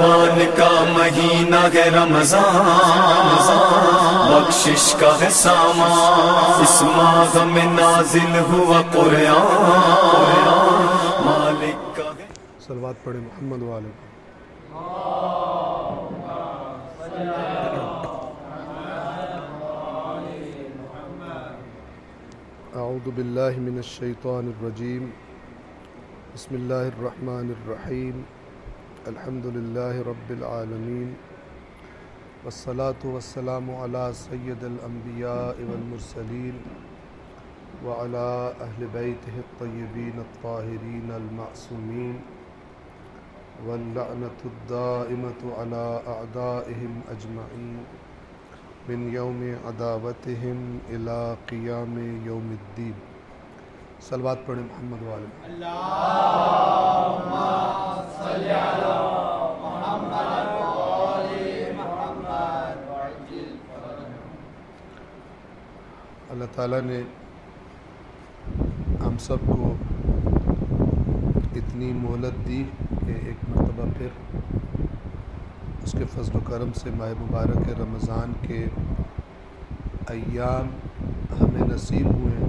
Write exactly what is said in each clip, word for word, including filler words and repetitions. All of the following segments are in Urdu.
قربان کا مہینہ ہے رمضان، بخشش کا ہے سامان، اس ماہ میں نازل ہوا قرآن، مالک کا ہے۔ صلوات پڑھیں محمد والے کو۔ اعوذ باللہ من الشیطان الرجیم، بسم اللہ الرحمن الرحیم، الحمد للہ رب العالمین، والصلاة والسلام علی سید الانبیاء والمرسلین وعلی اہل بیتہ الطیبین الطاہرین المعصومین، واللعنۃ الدائمۃ علی اعدائہم اجمعین من یوم عداوتہم الی قیام یوم الدین۔ صلوات پڑھیں محمد والے۔ اللہم صلی علی محمد وآل محمد وعجل فرجهم۔ اللہ تعالیٰ نے ہم سب کو اتنی مہلت دی کہ ایک مرتبہ پھر اس کے فضل و کرم سے ماہ مبارک رمضان کے ایام ہمیں نصیب ہوئے،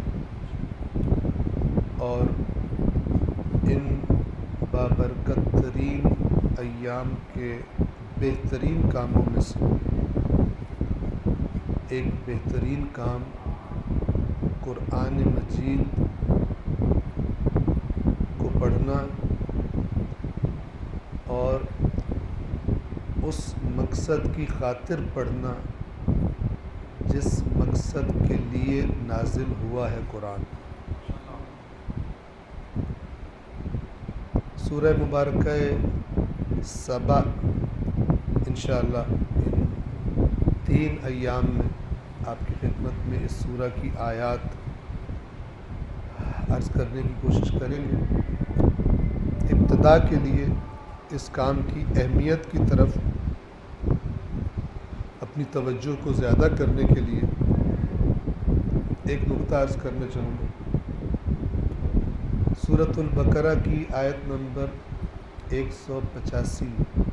اور ان بابرکت ترین ایام کے بہترین کاموں میں سے ایک بہترین کام قرآن مجید کو پڑھنا اور اس مقصد کی خاطر پڑھنا جس مقصد کے لیے نازل ہوا ہے قرآن۔ سورہ مبارکہ سبا انشاءاللہ ان تین ایام میں آپ کی خدمت میں اس سورہ کی آیات عرض کرنے کی کوشش کریں گے۔ ابتدا کے لیے اس کام کی اہمیت کی طرف اپنی توجہ کو زیادہ کرنے کے لیے ایک نقطہ عرض کرنا چاہوں گا۔ سورۃ البقرہ کی آیت نمبر ایک سو پچاسی،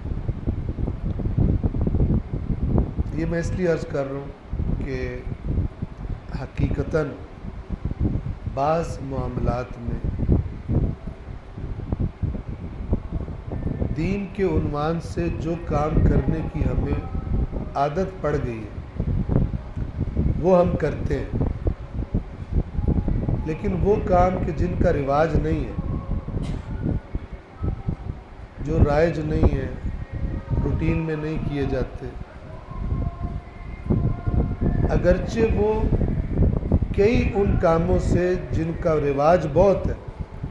یہ میں اس لیے عرض کر رہا ہوں کہ حقیقتاً بعض معاملات میں دین کے عنوان سے جو کام کرنے کی ہمیں عادت پڑ گئی ہے وہ ہم کرتے ہیں، لیکن وہ کام کہ جن کا رواج نہیں ہے، جو رائج نہیں ہے، روٹین میں نہیں کیے جاتے، اگرچہ وہ کئی ان کاموں سے جن کا رواج بہت ہے،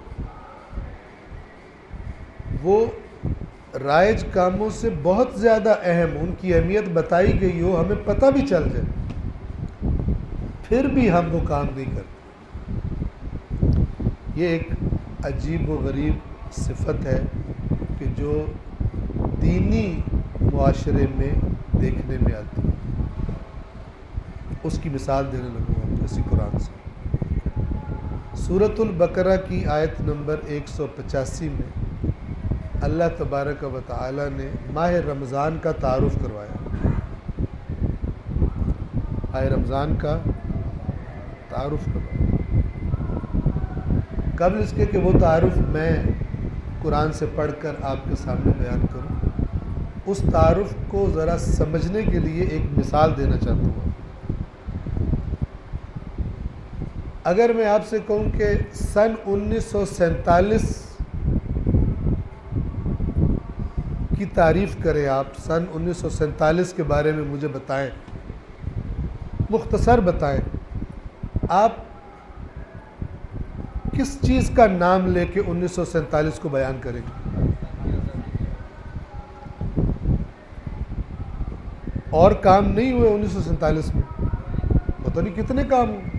وہ رائج کاموں سے بہت زیادہ اہم، ان کی اہمیت بتائی گئی ہو، ہمیں پتہ بھی چل جائے، پھر بھی ہم وہ کام نہیں کرتے۔ یہ ایک عجیب و غریب صفت ہے کہ جو دینی معاشرے میں دیکھنے میں آتی ہے۔ اس کی مثال دینے لگوں گا اسی قرآن سے۔ سورۃ البقرہ کی آیت نمبر ایک سو پچاسی میں اللہ تبارک و تعالی نے ماہ رمضان کا تعارف کروایا۔ ماہ رمضان کا تعارف کروایا۔ قبل اس کے کہ وہ تعارف میں قرآن سے پڑھ کر آپ کے سامنے بیان کروں، اس تعارف کو ذرا سمجھنے کے لیے ایک مثال دینا چاہتا ہوں۔ اگر میں آپ سے کہوں کہ سن انیس سو سینتالیس کی تعریف کریں، آپ سن انیس سو سینتالیس کے بارے میں مجھے بتائیں، مختصر بتائیں، آپ کس چیز کا نام لے کے انیس سو سینتالیس کو بیان کریں گے؟ اور کام نہیں ہوئے انیس سو سینتالیس میں، پتہ نہیں کتنے کام ہوئے،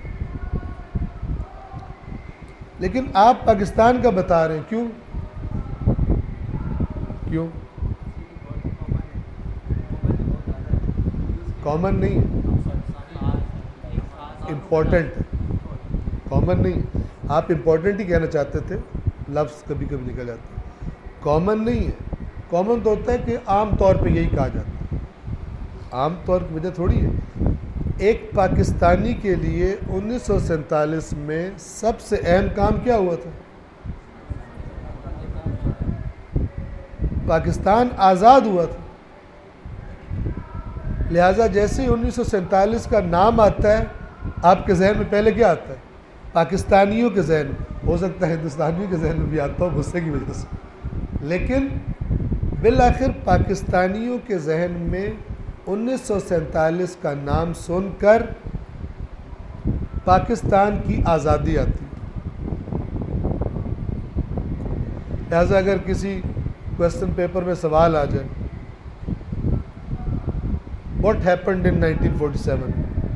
لیکن آپ پاکستان کا بتا رہے ہیں، کیوں کیوں کامن نہیں ہے، امپورٹنٹ ہے، کامن نہیں ہے۔ آپ امپورٹنٹ ہی کہنا چاہتے تھے، لفظ کبھی کبھی نکل جاتے ہیں، کامن نہیں ہے، کامن تو ہوتا ہے کہ عام طور پہ یہی کہا جاتا ہے، عام طور کی وجہ تھوڑی ہے۔ ایک پاکستانی کے لیے انیس سو سینتالیس میں سب سے اہم کام کیا ہوا تھا؟ پاکستان آزاد ہوا تھا۔ لہٰذا جیسے ہی انیس سو سینتالیس کا نام آتا ہے آپ کے ذہن میں پہلے کیا آتا ہے؟ پاکستانیوں کے ذہن میں، ہو سکتا ہے ہندوستانیوں کے ذہن میں بھی آتا ہو غصے کی وجہ سے، لیکن بالآخر پاکستانیوں کے ذہن میں انیس سو سینتالیس کا نام سن کر پاکستان کی آزادی آتی۔ لہٰذا اگر کسی کویسچن پیپر میں سوال آ جائے what happened in nineteen forty seven,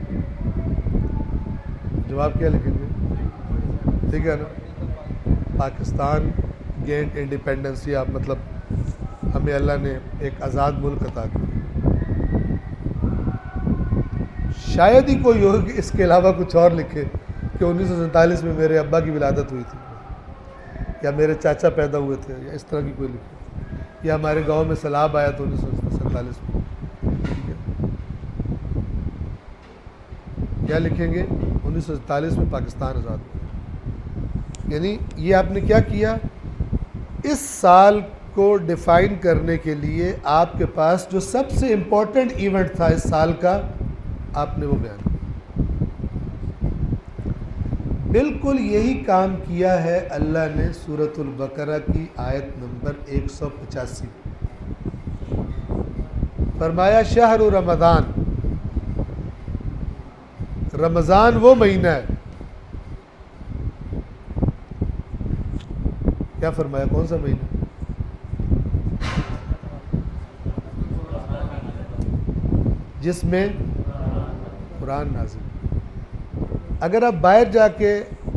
جواب کیا لکھیں گے؟ ٹھیک ہے نا، پاکستان گینڈ انڈیپینڈنس، یا مطلب ہمیں اللہ نے ایک آزاد ملک عطا کیا۔ شاید ہی کوئی ہو کہ اس کے علاوہ کچھ اور لکھے کہ انیس سو سینتالیس میں میرے ابا کی ولادت ہوئی تھی، یا میرے چاچا پیدا ہوئے تھے، یا اس طرح کی کوئی لکھے، یا ہمارے گاؤں میں سیلاب آیا تھا انیس سو سینتالیس میں۔ کیا لکھیں گے؟ انیس سو سینتالیس میں پاکستان آزاد ہوا۔ یعنی یہ آپ نے کیا کیا؟ اس سال کو ڈیفائن کرنے کے لیے آپ کے پاس جو سب سے امپورٹنٹ ایونٹ تھا اس سال کا، آپ نے وہ بیان کیا۔ بالکل یہی کام کیا ہے اللہ نے سورۃ البقرہ کی آیت نمبر ایک سو پچاسی، فرمایا شہر رمضان، رمضان وہ مہینہ ہے، کیا فرمایا؟ کون سا مہینہ؟ جس میں قرآن نازل۔ اگر آپ باہر جا کے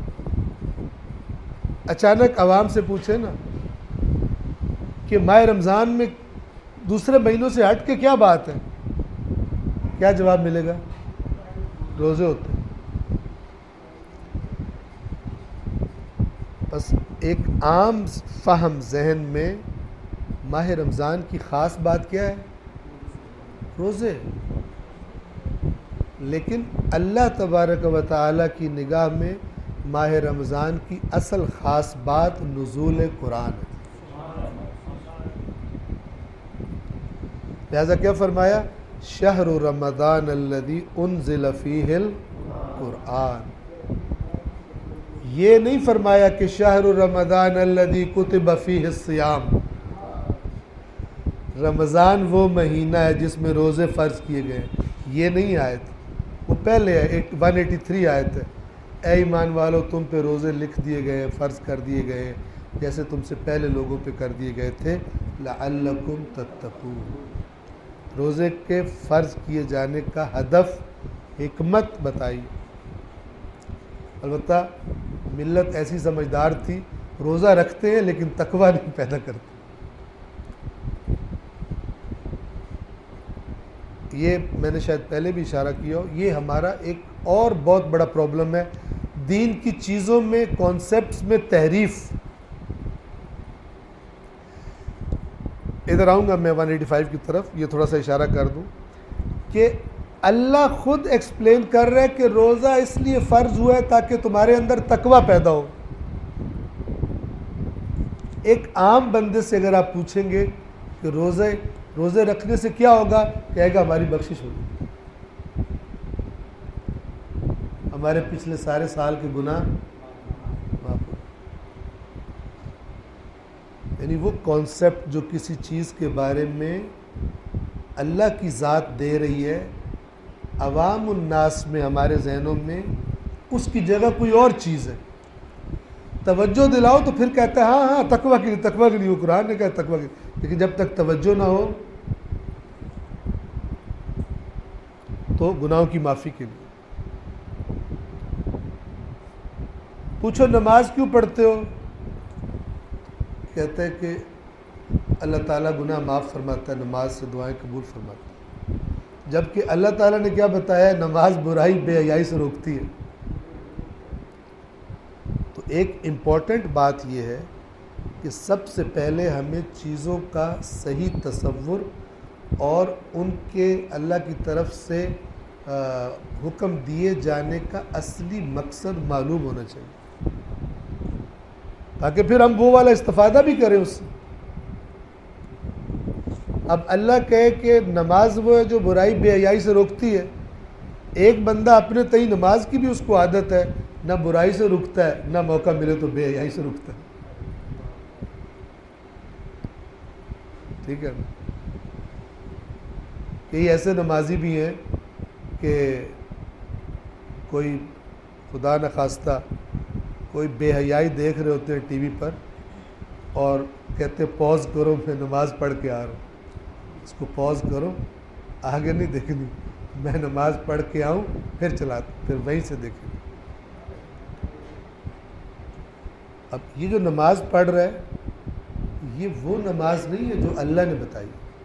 اچانک عوام سے پوچھیں نا کہ ماہ رمضان میں دوسرے مہینوں سے ہٹ کے کیا بات ہے، کیا جواب ملے گا؟ روزے ہوتے ہیں۔ بس ایک عام فہم ذہن میں ماہ رمضان کی خاص بات کیا ہے؟ روزے۔ لیکن اللہ تبارک و تعالیٰ کی نگاہ میں ماہ رمضان کی اصل خاص بات نزول قرآن ہے۔ لہذا کیا فرمایا؟ شہر رمضان الذی انزل فیہ القرآن۔ یہ نہیں فرمایا کہ شہر رمضان الذی کتب فیہ الصیام، رمضان وہ مہینہ ہے جس میں روزے فرض کیے گئے، یہ نہیں آیت، وہ پہلے ہے، ایک ون ایٹی تھری آیت ہے، اے ایمان والو تم پہ روزے لکھ دیے گئے، فرض کر دیے گئے جیسے تم سے پہلے لوگوں پہ کر دیے گئے تھے، لعلکم تتقون۔ روزے کے فرض کیے جانے کا ہدف، حکمت بتائی۔ البتہ ملت ایسی سمجھدار تھی، روزہ رکھتے ہیں لیکن تقویٰ نہیں پیدا کرتے۔ یہ میں نے شاید پہلے بھی اشارہ کیا ہو، یہ ہمارا ایک اور بہت بڑا پرابلم ہے، دین کی چیزوں میں، کانسیپٹس میں تحریف۔ ادھر آؤں گا میں ون ایٹی فائیو کی طرف، یہ تھوڑا سا اشارہ کر دوں کہ اللہ خود ایکسپلین کر رہا ہے کہ روزہ اس لیے فرض ہوا ہے تاکہ تمہارے اندر تقویٰ پیدا ہو۔ ایک عام بندے سے اگر آپ پوچھیں گے کہ روزے روزے رکھنے سے کیا ہوگا، کہے گا ہماری بخشش ہوگی، ہمارے پچھلے سارے سال کے گناہ معاف ہو۔ یعنی وہ کانسیپٹ جو کسی چیز کے بارے میں اللہ کی ذات دے رہی ہے، عوام الناس میں، ہمارے ذہنوں میں اس کی جگہ کوئی اور چیز ہے، توجہ دلاؤ تو پھر کہتا ہے ہاں ہاں تقویٰ کے لیے، تقویٰ کے لیے، وہ قرآن نے کہا تقویٰ کے لیے، لیکن جب تک توجہ نہ ہو تو گناہوں کی معافی کے لیے۔ پوچھو نماز کیوں پڑھتے ہو، کہتے ہیں کہ اللہ تعالیٰ گناہ معاف فرماتا ہے، نماز سے دعائیں قبول فرماتا ہے، جبکہ اللہ تعالیٰ نے کیا بتایا؟ نماز برائی بے حیائی سے روکتی ہے۔ تو ایک امپورٹنٹ بات یہ ہے کہ کہ سب سے پہلے ہمیں چیزوں کا صحیح تصور اور ان کے اللہ کی طرف سے حکم دیے جانے کا اصلی مقصد معلوم ہونا چاہیے، تاکہ پھر ہم وہ والا استفادہ بھی کریں اس سے۔ اب اللہ کہے کہ نماز وہ ہے جو برائی بے حیائی سے روکتی ہے، ایک بندہ اپنے تئیں نماز کی بھی اس کو عادت ہے، نہ برائی سے رکتا ہے نہ موقع ملے تو بے حیائی سے رکتا ہے، ٹھیک ہے۔ کئی ایسے نمازی بھی ہیں کہ کوئی خدا نخواستہ کوئی بے حیائی دیکھ رہے ہوتے ہیں ٹی وی پر اور کہتے پوز کرو میں نماز پڑھ کے آ رہا ہوں۔ اس کو پوز کرو، آگے نہیں دیکھنی، میں نماز پڑھ کے آؤں پھر چلا پھر وہیں سے دیکھیں۔ اب یہ جو نماز پڑھ رہا ہے یہ وہ نماز نہیں ہے جو اللہ نے بتائی،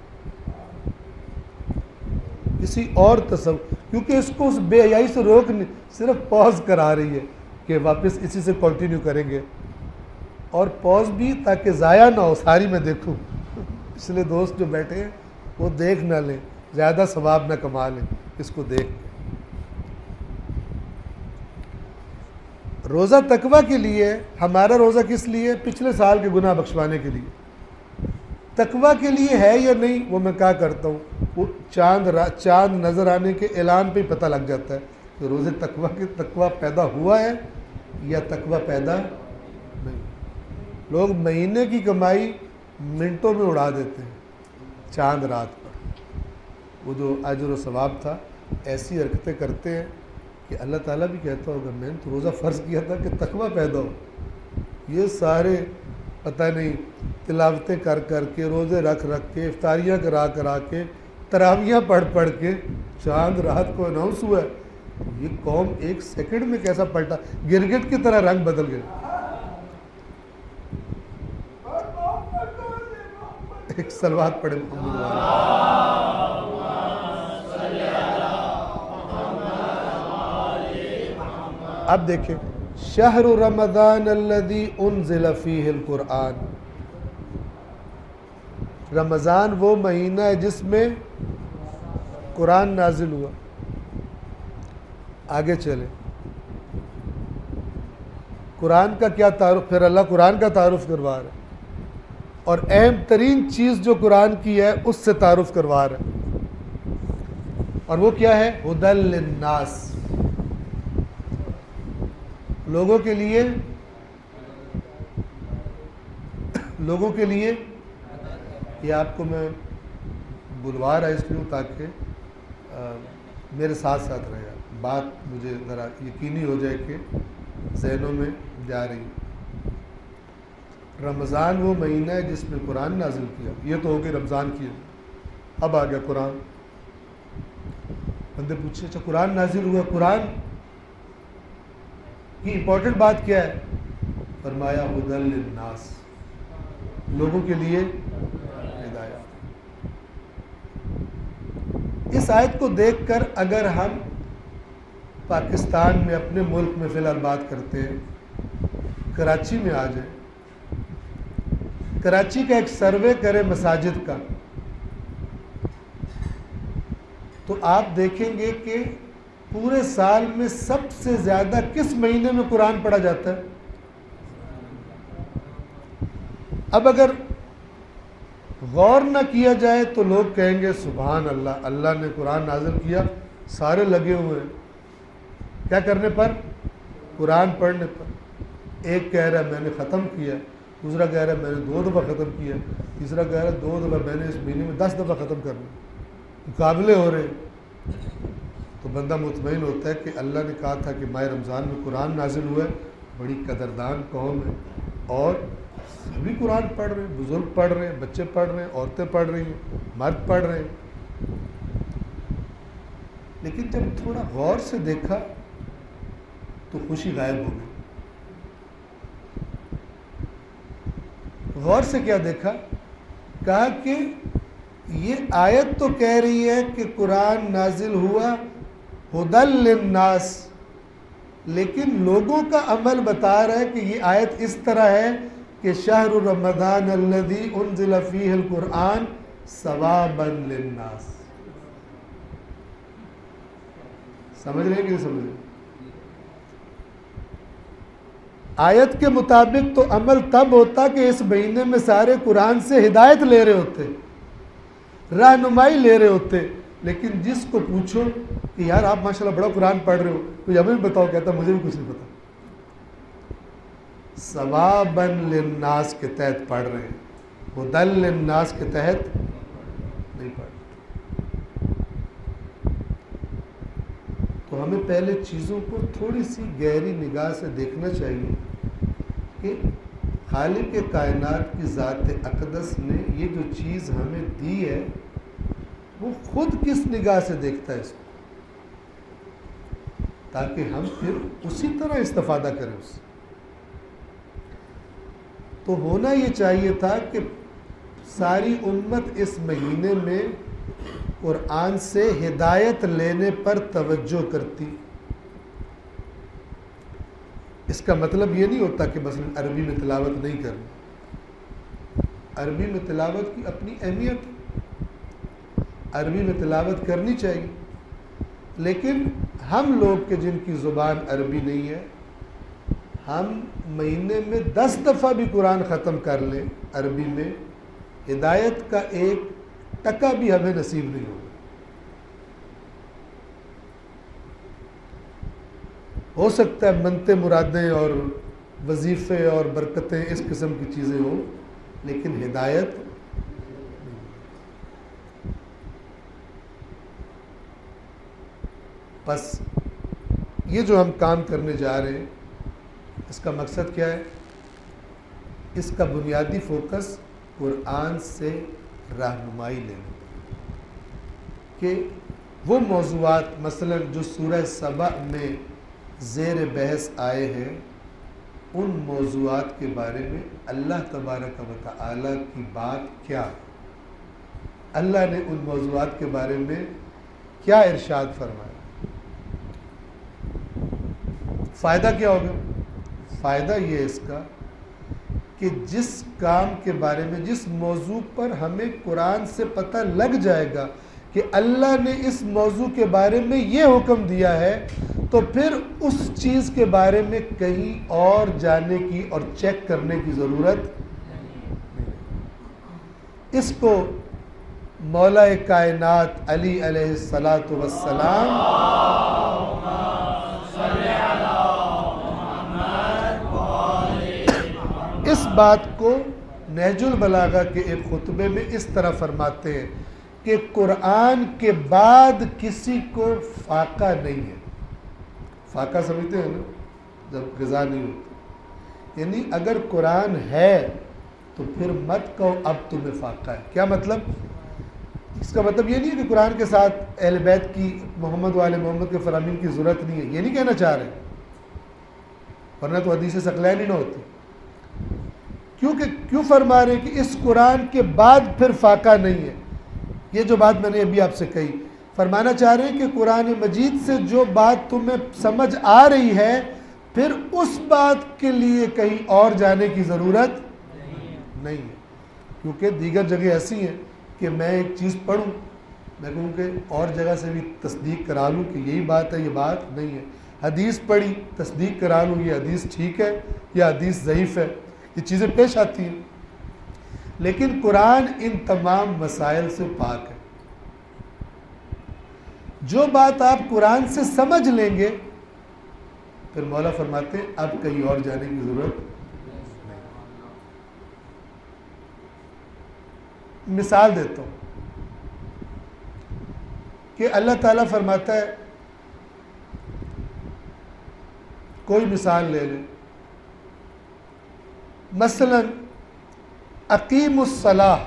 کسی اور تصور، کیونکہ اس کو اس بے حیائی سے روک نہیں، صرف پوز کرا رہی ہے کہ واپس اسی سے کنٹینیو کریں گے، اور پوز بھی تاکہ ضائع نہ ہو، ساری میں دیکھوں، پچھلے دوست جو بیٹھے ہیں وہ دیکھ نہ لیں، زیادہ ثواب نہ کما لیں اس کو دیکھ۔ روزہ تقویٰ کے لیے، ہمارا روزہ کس لیے؟ پچھلے سال کے گناہ بخشوانے کے لیے۔ تقویٰ کے لیے ہے یا نہیں وہ میں کہا کرتا ہوں، وہ چاند چاند نظر آنے کے اعلان پہ ہی پتہ لگ جاتا ہے کہ روزے تقویٰ کے تقویٰ پیدا ہوا ہے یا تقویٰ پیدا نہیں۔ لوگ مہینے کی کمائی منٹوں میں اڑا دیتے ہیں چاند رات پر، وہ جو اجر و ثواب تھا ایسی حرکتیں کرتے ہیں کہ اللہ تعالیٰ بھی کہتا ہوگا میں نے تو روزہ فرض کیا تھا کہ تقویٰ پیدا ہو۔ یہ سارے پتہ نہیں تلاوتیں کر کر کے، روزے رکھ رکھ کے، افطاریاں کرا کرا کے، تراویاں پڑھ پڑھ کے چاند رات کو اناؤنس ہوا ہے، یہ قوم ایک سیکنڈ میں کیسا پلٹا، گرگٹ کی طرح رنگ بدل گئے۔ ایک صلوات پڑھے محمد اب دیکھیں، شہر رمضان الذی انزل فیہ القرآن، رمضان وہ مہینہ ہے جس میں قرآن نازل ہوا۔ آگے چلیں، قرآن کا کیا تعارف، پھر اللہ قرآن کا تعارف کروا رہا ہے، اور اہم ترین چیز جو قرآن کی ہے اس سے تعارف کروا رہا ہے، اور وہ کیا ہے؟ ہدی للناس، لوگوں کے لیے لوگوں کے لیے یہ آپ کو میں بلوا رہا اس لیے تاکہ میرے ساتھ ساتھ رہے گا، بات مجھے ذرا یقینی ہو جائے کہ ذہنوں میں جا رہی ہے۔ رمضان وہ مہینہ ہے جس میں قرآن نازل کیا، یہ تو ہو گئی رمضان کی، اب آ گیا قرآن۔ بندے پوچھے اچھا قرآن نازل ہوا، قرآن کی امپورٹنٹ بات کیا ہے؟ فرمایا ہدی للناس، لوگوں کے لیے ہدایت۔ اس آیت کو دیکھ کر اگر ہم پاکستان میں اپنے ملک میں فی الحال بات کرتے ہیں، کراچی میں آ جائیں، کراچی کا ایک سروے کرے مساجد کا، تو آپ دیکھیں گے کہ پورے سال میں سب سے زیادہ کس مہینے میں قرآن پڑھا جاتا ہے؟ اب اگر غور نہ کیا جائے تو لوگ کہیں گے سبحان اللہ، اللہ نے قرآن نازل کیا، سارے لگے ہوئے ہیں کیا کرنے پر؟ قرآن پڑھنے پر۔ ایک کہہ رہا ہے میں نے ختم کیا، دوسرا کہہ رہا ہے میں نے دو دفعہ ختم کیا، تیسرا کہہ رہا ہے دو دفعہ، میں نے اس مہینے میں دس دفعہ ختم کرنا، مقابلے ہو رہے ہیں۔ تو بندہ مطمئن ہوتا ہے کہ اللہ نے کہا تھا کہ ماہ رمضان میں قرآن نازل ہوا ہے، بڑی قدردان قوم ہے، اور سبھی قرآن پڑھ رہے ہیں، بزرگ پڑھ رہے ہیں، بچے پڑھ رہے ہیں، عورتیں پڑھ رہی ہیں، مرد پڑھ رہے ہیں۔ لیکن جب تھوڑا غور سے دیکھا تو خوشی غائب ہو گئی۔ غور سے کیا دیکھا؟ کہا کہ یہ آیت تو کہہ رہی ہے کہ قرآن نازل ہوا ہدی للناس، لیکن لوگوں کا عمل بتا رہا ہے کہ یہ آیت اس طرح ہے کہ شہر رمضان الذی انزل فیہ القرآن ثوابا للناس. سمجھ رہے ہیں کہ نہیں سمجھ رہے؟ آیت کے مطابق تو عمل تب ہوتا کہ اس مہینے میں سارے قرآن سے ہدایت لے رہے ہوتے, رہنمائی لے رہے ہوتے. لیکن جس کو پوچھو کہ یار آپ ماشاءاللہ بڑا قرآن پڑھ رہے ہو, کوئی ہمیں بھی بتاؤ, کہتا مجھے بھی کچھ نہیں پتا. ثوابا للناس کے تحت پڑھ رہے ہیں, ہدی للناس کے تحت نہیں پڑھ رہے. تو ہمیں پہلے چیزوں کو تھوڑی سی گہری نگاہ سے دیکھنا چاہیے کہ خالق کائنات کی ذات اقدس نے یہ جو چیز ہمیں دی ہے وہ خود کس نگاہ سے دیکھتا ہے اس کو, تاکہ ہم پھر اسی طرح استفادہ کریں اس سے. تو ہونا یہ چاہیے تھا کہ ساری امت اس مہینے میں قرآن سے ہدایت لینے پر توجہ کرتی. اس کا مطلب یہ نہیں ہوتا کہ مثلا عربی میں تلاوت نہیں کرنی. عربی میں تلاوت کی اپنی اہمیت, عربی میں تلاوت کرنی چاہیے. لیکن ہم لوگ کے جن کی زبان عربی نہیں ہے, ہم مہینے میں دس دفعہ بھی قرآن ختم کر لیں عربی میں, ہدایت کا ایک ٹکا بھی ہمیں نصیب نہیں ہوگا. ہو سکتا ہے منتیں مرادیں اور وظیفے اور برکتیں اس قسم کی چیزیں ہوں, لیکن ہدایت بس. یہ جو ہم کام کرنے جا رہے ہیں اس کا مقصد کیا ہے؟ اس کا بنیادی فوکس قرآن سے رہنمائی لینا, کہ وہ موضوعات مثلا جو سورہ سبا میں زیر بحث آئے ہیں ان موضوعات کے بارے میں اللہ تبارک و تعالی کی بات کیا, اللہ نے ان موضوعات کے بارے میں کیا ارشاد فرمایا. فائدہ کیا ہوگا؟ فائدہ یہ ہے اس کا کہ جس کام کے بارے میں, جس موضوع پر ہمیں قرآن سے پتہ لگ جائے گا کہ اللہ نے اس موضوع کے بارے میں یہ حکم دیا ہے, تو پھر اس چیز کے بارے میں کہیں اور جانے کی اور چیک کرنے کی ضرورت نہیں. اس کو مولا کائنات علی علیہ الصلاۃ والسلام اس بات کو نہج البلاغہ کے ایک خطبے میں اس طرح فرماتے ہیں کہ قرآن کے بعد کسی کو فاقہ نہیں ہے. فاقہ سمجھتے ہیں نا, جب غذا نہیں ہوتی, یعنی اگر قرآن ہے تو پھر مت کہو اب تمہیں فاقہ ہے. کیا مطلب؟ اس کا مطلب یہ نہیں ہے کہ قرآن کے ساتھ اہل بیت کی, محمد و آل محمد کے فرامین کی ضرورت نہیں ہے, یہ نہیں کہنا چاہ رہے, ورنہ تو حدیث ثقلین ہی نہ ہوتی. کیونکہ کیوں فرما رہے ہیں کہ اس قرآن کے بعد پھر فاقہ نہیں ہے؟ یہ جو بات میں نے ابھی آپ سے کہی, فرمانا چاہ رہے ہیں کہ قرآن مجید سے جو بات تمہیں سمجھ آ رہی ہے پھر اس بات کے لیے کہیں اور جانے کی ضرورت نہیں ہے. کیونکہ دیگر جگہ ایسی ہیں کہ میں ایک چیز پڑھوں, میں کہوں کہ اور جگہ سے بھی تصدیق کرا لوں کہ یہی بات ہے, یہ بات نہیں ہے. حدیث پڑھی, تصدیق کرا لوں یہ حدیث ٹھیک ہے یا حدیث ضعیف ہے. یہ چیزیں پیش آتی ہیں. لیکن قرآن ان تمام مسائل سے پاک ہے. جو بات آپ قرآن سے سمجھ لیں گے پھر مولا فرماتے ہیں اب کہیں اور جانے کی ضرورت نہیں. مثال دیتا ہوں کہ اللہ تعالیٰ فرماتا ہے, کوئی مثال لے لیں, مثلا اقیم الصلاۃ,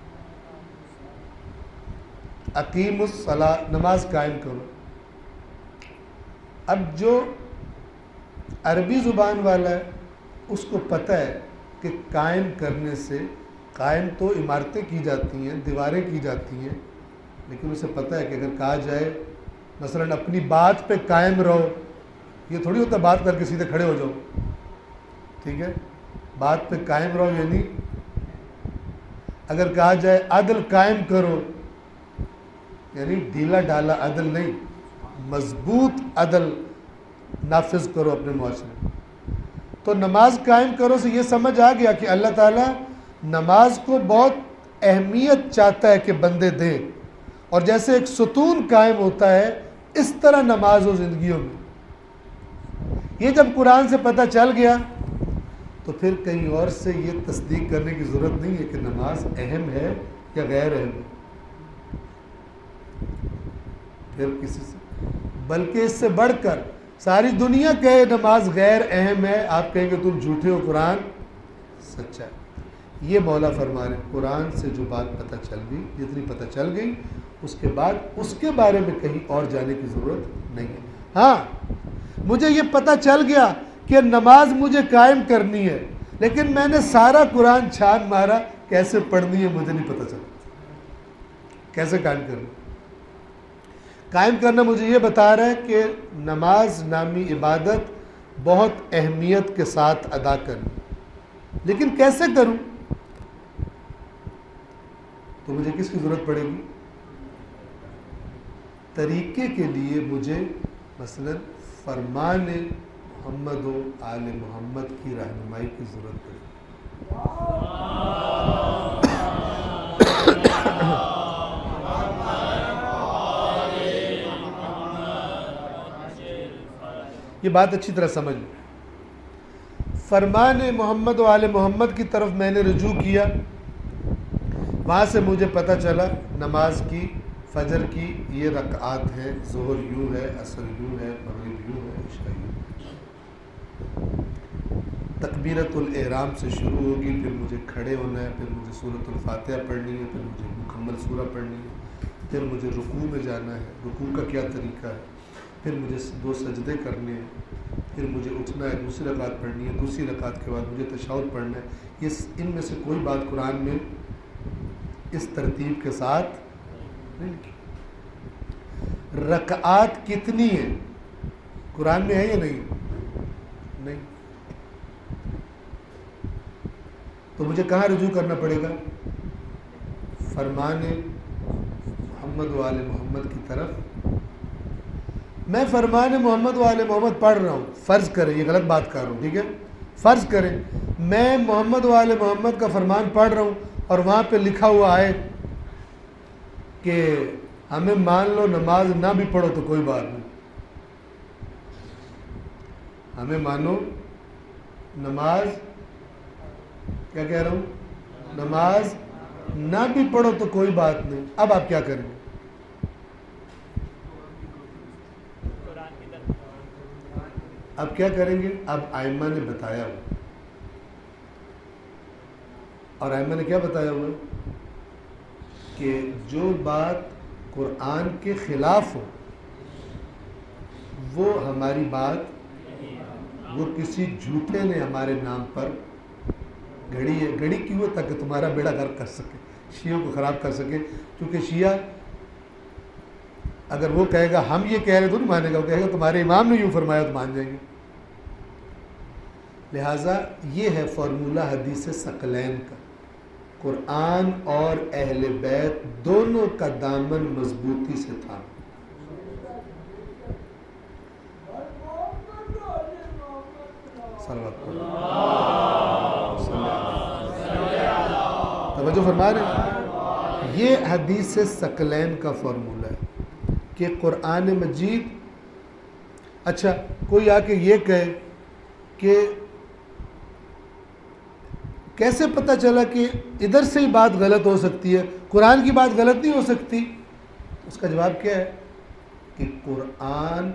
اقیم الصلاۃ نماز قائم کرو. اب جو عربی زبان والا ہے اس کو پتہ ہے کہ قائم کرنے سے, قائم تو عمارتیں کی جاتی ہیں, دیواریں کی جاتی ہیں, لیکن اسے پتہ ہے کہ اگر کہا جائے مثلا اپنی بات پہ قائم رہو, یہ تھوڑی ہوتا بات کر کے سیدھے کھڑے ہو جاؤ, ٹھیک ہے, بات پہ قائم رہو، یعنی اگر کہا جائے عدل قائم کرو، یعنی ڈھیلا ڈھالا عدل نہیں، مضبوط عدل نافذ کرو اپنے معاشرے میں. تو نماز قائم کرو سے یہ سمجھ آ گیا کہ اللہ تعالیٰ نماز کو بہت اہمیت چاہتا ہے کہ بندے دیں، اور جیسے ایک ستون قائم ہوتا ہے اس طرح نماز ہو زندگیوں میں. یہ جب قرآن سے پتہ چل گیا تو پھر کہیں اور سے یہ تصدیق کرنے کی ضرورت نہیں ہے کہ نماز اہم ہے یا غیر اہم ہے پھر کسی سے، بلکہ اس سے بڑھ کر ساری دنیا کہے نماز غیر اہم ہے، آپ کہیں گے تم جھوٹے ہو، قرآن سچا ہے. یہ مولا فرما رہے ہیں قرآن سے جو بات پتہ چل گئی، جتنی پتہ چل گئی اس کے بعد اس کے بارے میں کہیں اور جانے کی ضرورت نہیں ہے. ہاں مجھے یہ پتہ چل گیا کہ نماز مجھے قائم کرنی ہے، لیکن میں نے سارا قرآن چھان مارا، کیسے پڑھنی ہے مجھے نہیں پتہ چلا، کیسے قائم کرنی. قائم کرنا مجھے یہ بتا رہا ہے کہ نماز نامی عبادت بہت اہمیت کے ساتھ ادا کرنی، لیکن کیسے کروں؟ تو مجھے کس کی ضرورت پڑے گی؟ طریقے کے لیے مجھے مثلا فرمان محمد و آل محمد کی رہنمائی کی ضرورت پڑے گی. یہ بات اچھی طرح سمجھ لیں. فرمان محمد و آل محمد کی طرف میں نے رجوع کیا، وہاں سے مجھے پتہ چلا نماز کی، فجر کی یہ رکعات ہیں، ظہر یوں ہے، عصر یوں ہے، مغرب یوں ہے، عشاء یوں ہے. تکبیرۃ الاحرام سے شروع ہوگی، پھر مجھے کھڑے ہونا ہے، پھر مجھے سورۃ الفاتحہ پڑھنی ہے، پھر مجھے مکمل سورہ پڑھنی ہے، پھر مجھے رکوع میں جانا ہے، رکوع کا کیا طریقہ ہے، پھر مجھے دو سجدے کرنے ہیں، پھر مجھے اٹھنا ہے، دوسری رکعت پڑھنی ہے، دوسری رکعت کے بعد مجھے تشہد پڑھنا ہے. یہ ان میں سے کوئی بات قرآن میں اس ترتیب کے ساتھ نہیں لکھی. رکعات کتنی ہیں قرآن میں ہے یا نہیں؟ نہیں. تو مجھے کہاں رجوع کرنا پڑے گا؟ فرمان محمد و آل محمد کی طرف. میں فرمان محمد و آل محمد پڑھ رہا ہوں، فرض کریں، یہ غلط بات کر رہا ہوں، ٹھیک ہے، فرض کریں میں محمد و آل محمد کا فرمان پڑھ رہا ہوں اور وہاں پہ لکھا ہوا ہے کہ ہمیں مان لو نماز نہ بھی پڑھو تو کوئی بات نہیں، ہمیں مانو نماز، کیا کہہ رہا ہوں، نماز نہ بھی پڑھو تو کوئی بات نہیں. اب آپ کیا کریں گے؟ اب کیا کریں گے؟ اب ائمہ نے بتایا ہوا، اور ائمہ نے کیا بتایا ہوا کہ جو بات قرآن کے خلاف ہو وہ ہماری بات، وہ کسی جھوٹے نے ہمارے نام پر گھڑی ہے. گھڑی کیوں ہے؟ تاکہ تمہارا بیڑا غرق کر سکے، شیعوں کو خراب کر سکے. کیونکہ شیعہ اگر وہ کہے گا ہم یہ کہہ رہے تو نہیں مانے گا، وہ کہے گا تمہارے امام نے یوں فرمایا تو مان جائیں گے. لہٰذا یہ ہے فارمولہ حدیث ثقلین کا، قرآن اور اہل بیت دونوں کا دامن مضبوطی سے تھا. توجہ فرما رہے ہیں؟ یہ حدیث ثقلین کا فارمولہ ہے کہ قرآن مجید. اچھا کوئی آ کے یہ کہے کہ کیسے پتہ چلا کہ ادھر سے ہی بات غلط ہو سکتی ہے، قرآن کی بات غلط نہیں ہو سکتی؟ اس کا جواب کیا ہے کہ قرآن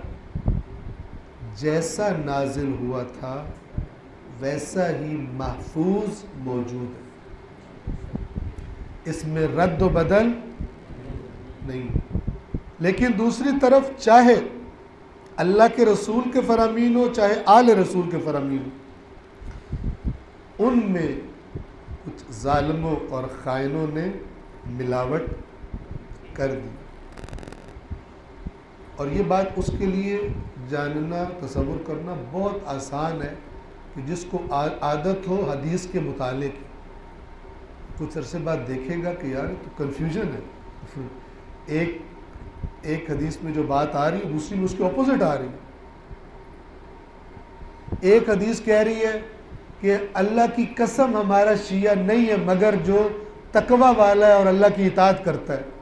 جیسا نازل ہوا تھا ویسا ہی محفوظ موجود ہے، اس میں رد و بدل نہیں. لیکن دوسری طرف چاہے اللہ کے رسول کے فرامین ہو چاہے آل رسول کے فرامین ہو، ان میں کچھ ظالموں اور خائنوں نے ملاوٹ کر دی. اور یہ بات اس کے لیے جاننا، تصور کرنا بہت آسان ہے کہ جس کو عادت ہو حدیث کے مطالعے کی، کچھ عرصے بعد دیکھے گا کہ یار تو کنفیوژن ہے، ایک ایک حدیث میں جو بات آ رہی ہے دوسری میں اس کے اپوزٹ آ رہی ہے۔ ایک حدیث کہہ رہی ہے کہ اللہ کی قسم ہمارا شیعہ نہیں ہے مگر جو تقوی والا ہے اور اللہ کی اطاعت کرتا ہے،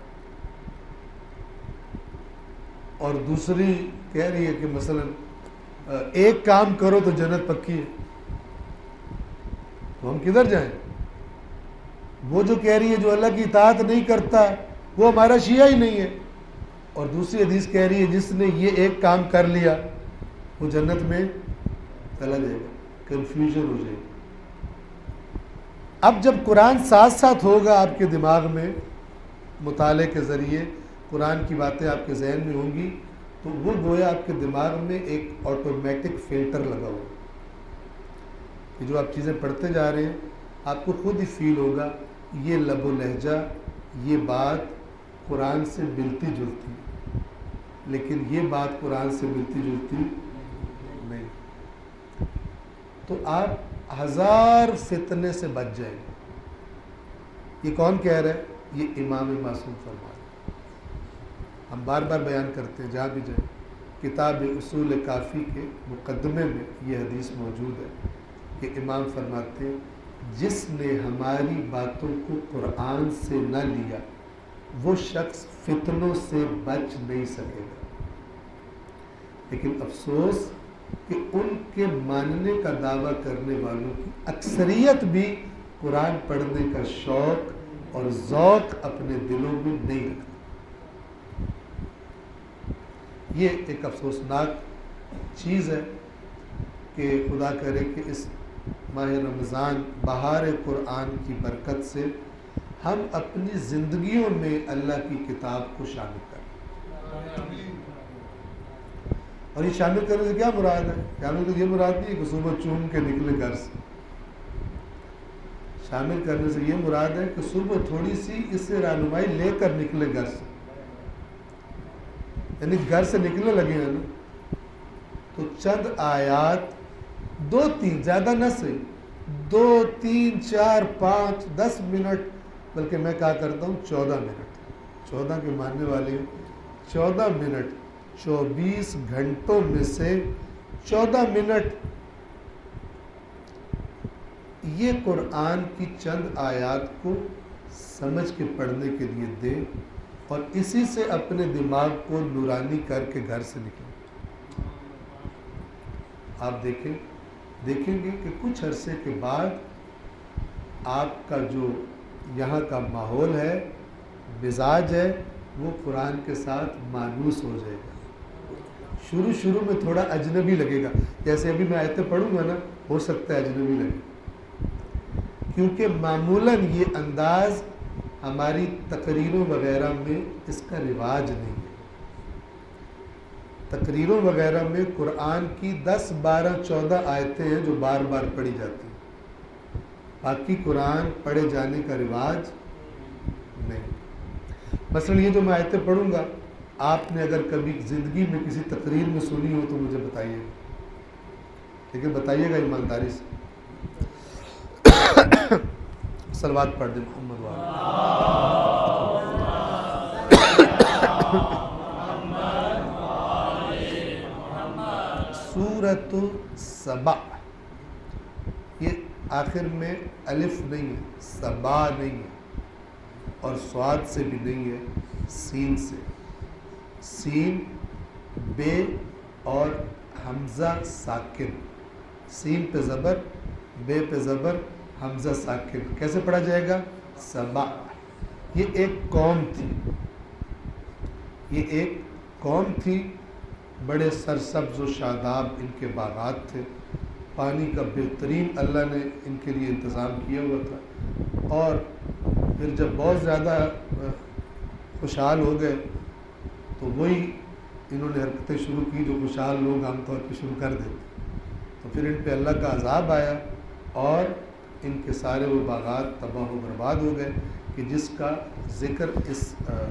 اور دوسری کہہ رہی ہے کہ مثلا ایک کام کرو تو جنت پکی ہے۔ تو ہم کدھر جائیں؟ وہ جو کہہ رہی ہے جو اللہ کی اطاعت نہیں کرتا وہ ہمارا شیعہ ہی نہیں ہے، اور دوسری حدیث کہہ رہی ہے جس نے یہ ایک کام کر لیا وہ جنت میں چلا جائے گا۔ کنفیوژن ہو جائے گی۔ اب جب قرآن ساتھ ساتھ ہوگا آپ کے دماغ میں، مطالعے کے ذریعے قرآن کی باتیں آپ کے ذہن میں ہوں گی، تو وہ گویا آپ کے دماغ میں ایک آٹومیٹک فلٹر لگا ہوا کہ جو آپ چیزیں پڑھتے جا رہے ہیں آپ کو خود ہی فیل ہوگا یہ لب و لہجہ، یہ بات قرآن سے ملتی جلتی، لیکن یہ بات قرآن سے ملتی جلتی نہیں۔ تو آپ ہزار فتنے سے بچ جائیں گے۔ یہ کون کہہ رہا ہے؟ یہ امام معصوم فرما رہے ہیں۔ ہم بار بار بیان کرتے ہیں جہاں بھی جائیں، کتاب اصول کافی کے مقدمے میں یہ حدیث موجود ہے کہ امام فرماتے ہیں جس نے ہماری باتوں کو قرآن سے نہ لیا وہ شخص فتنوں سے بچ نہیں سکے گا۔ لیکن افسوس کہ ان کے ماننے کا دعویٰ کرنے والوں کی اکثریت بھی قرآن پڑھنے کا شوق اور ذوق اپنے دلوں میں نہیں رکھتی۔ یہ ایک افسوسناک چیز ہے کہ خدا کرے کہ اس ماہ رمضان بہار قرآن کی برکت سے ہم اپنی زندگیوں میں اللہ کی کتاب کو شامل کریں۔ اور یہ شامل کرنے سے کیا مراد ہے؟ شامل تو یہ مراد نہیں ہے کہ صبح چوم کے نکلے گھر سے، شامل کرنے سے یہ مراد ہے کہ صبح تھوڑی سی اس سے رہنمائی لے کر نکلے گھر سے، یعنی گھر سے نکلنے لگے ہیں نا تو چند آیات، دو تین، زیادہ نہ صحیح، دو تین چار پانچ دس منٹ، بلکہ میں کہا کرتا ہوں چودہ منٹ، چودہ کے ماننے والے ہیں، چودہ منٹ، چوبیس گھنٹوں میں سے چودہ منٹ یہ قرآن کی چند آیات کو سمجھ کے پڑھنے کے لیے دیں اور اسی سے اپنے دماغ کو نورانی کر کے گھر سے نکلیں۔ آپ دیکھیں دیکھیں گے کہ کچھ عرصے کے بعد آپ کا جو یہاں کا ماحول ہے، مزاج ہے، وہ قرآن کے ساتھ مانوس ہو جائے گا۔ شروع شروع میں تھوڑا اجنبی لگے گا، جیسے ابھی میں آیتیں پڑھوں گا نا، ہو سکتا ہے اجنبی لگے، کیونکہ معمولاً یہ انداز ہماری تقریروں وغیرہ میں اس کا رواج نہیں ہے۔ تقریروں وغیرہ میں قرآن کی دس بارہ چودہ آیتیں ہیں جو بار بار پڑھی جاتی ہیں، باقی قرآن پڑھے جانے کا رواج نہیں۔ مثلا یہ جو میں آیتیں پڑھوں گا، آپ نے اگر کبھی زندگی میں کسی تقریر میں سنی ہو تو مجھے بتائیے گا، لیکن بتائیے گا ایمانداری سے۔ صلوات پڑھ دیں محمد سورۃ سبا، یہ آخر میں الف نہیں ہے، سبا نہیں ہے، اور صاد سے بھی نہیں ہے، سین سے، سین بے اور حمزہ ساکن، سین پہ زبر، بے پہ زبر، حمزہ ساکن، کیسے پڑھا جائے گا؟ سبا۔ یہ ایک قوم تھی، یہ ایک قوم تھی، بڑے سرسبز و شاداب ان کے باغات تھے، پانی کا بہترین اللہ نے ان کے لیے انتظام کیا ہوا تھا، اور پھر جب بہت زیادہ خوشحال ہو گئے تو وہی انہوں نے حرکتیں شروع کی جو خوشحال لوگ عام طور پہ شروع کر دیتے، تو پھر ان پہ اللہ کا عذاب آیا اور ان کے سارے وہ باغات تباہ و برباد ہو گئے، کہ جس کا ذکر اس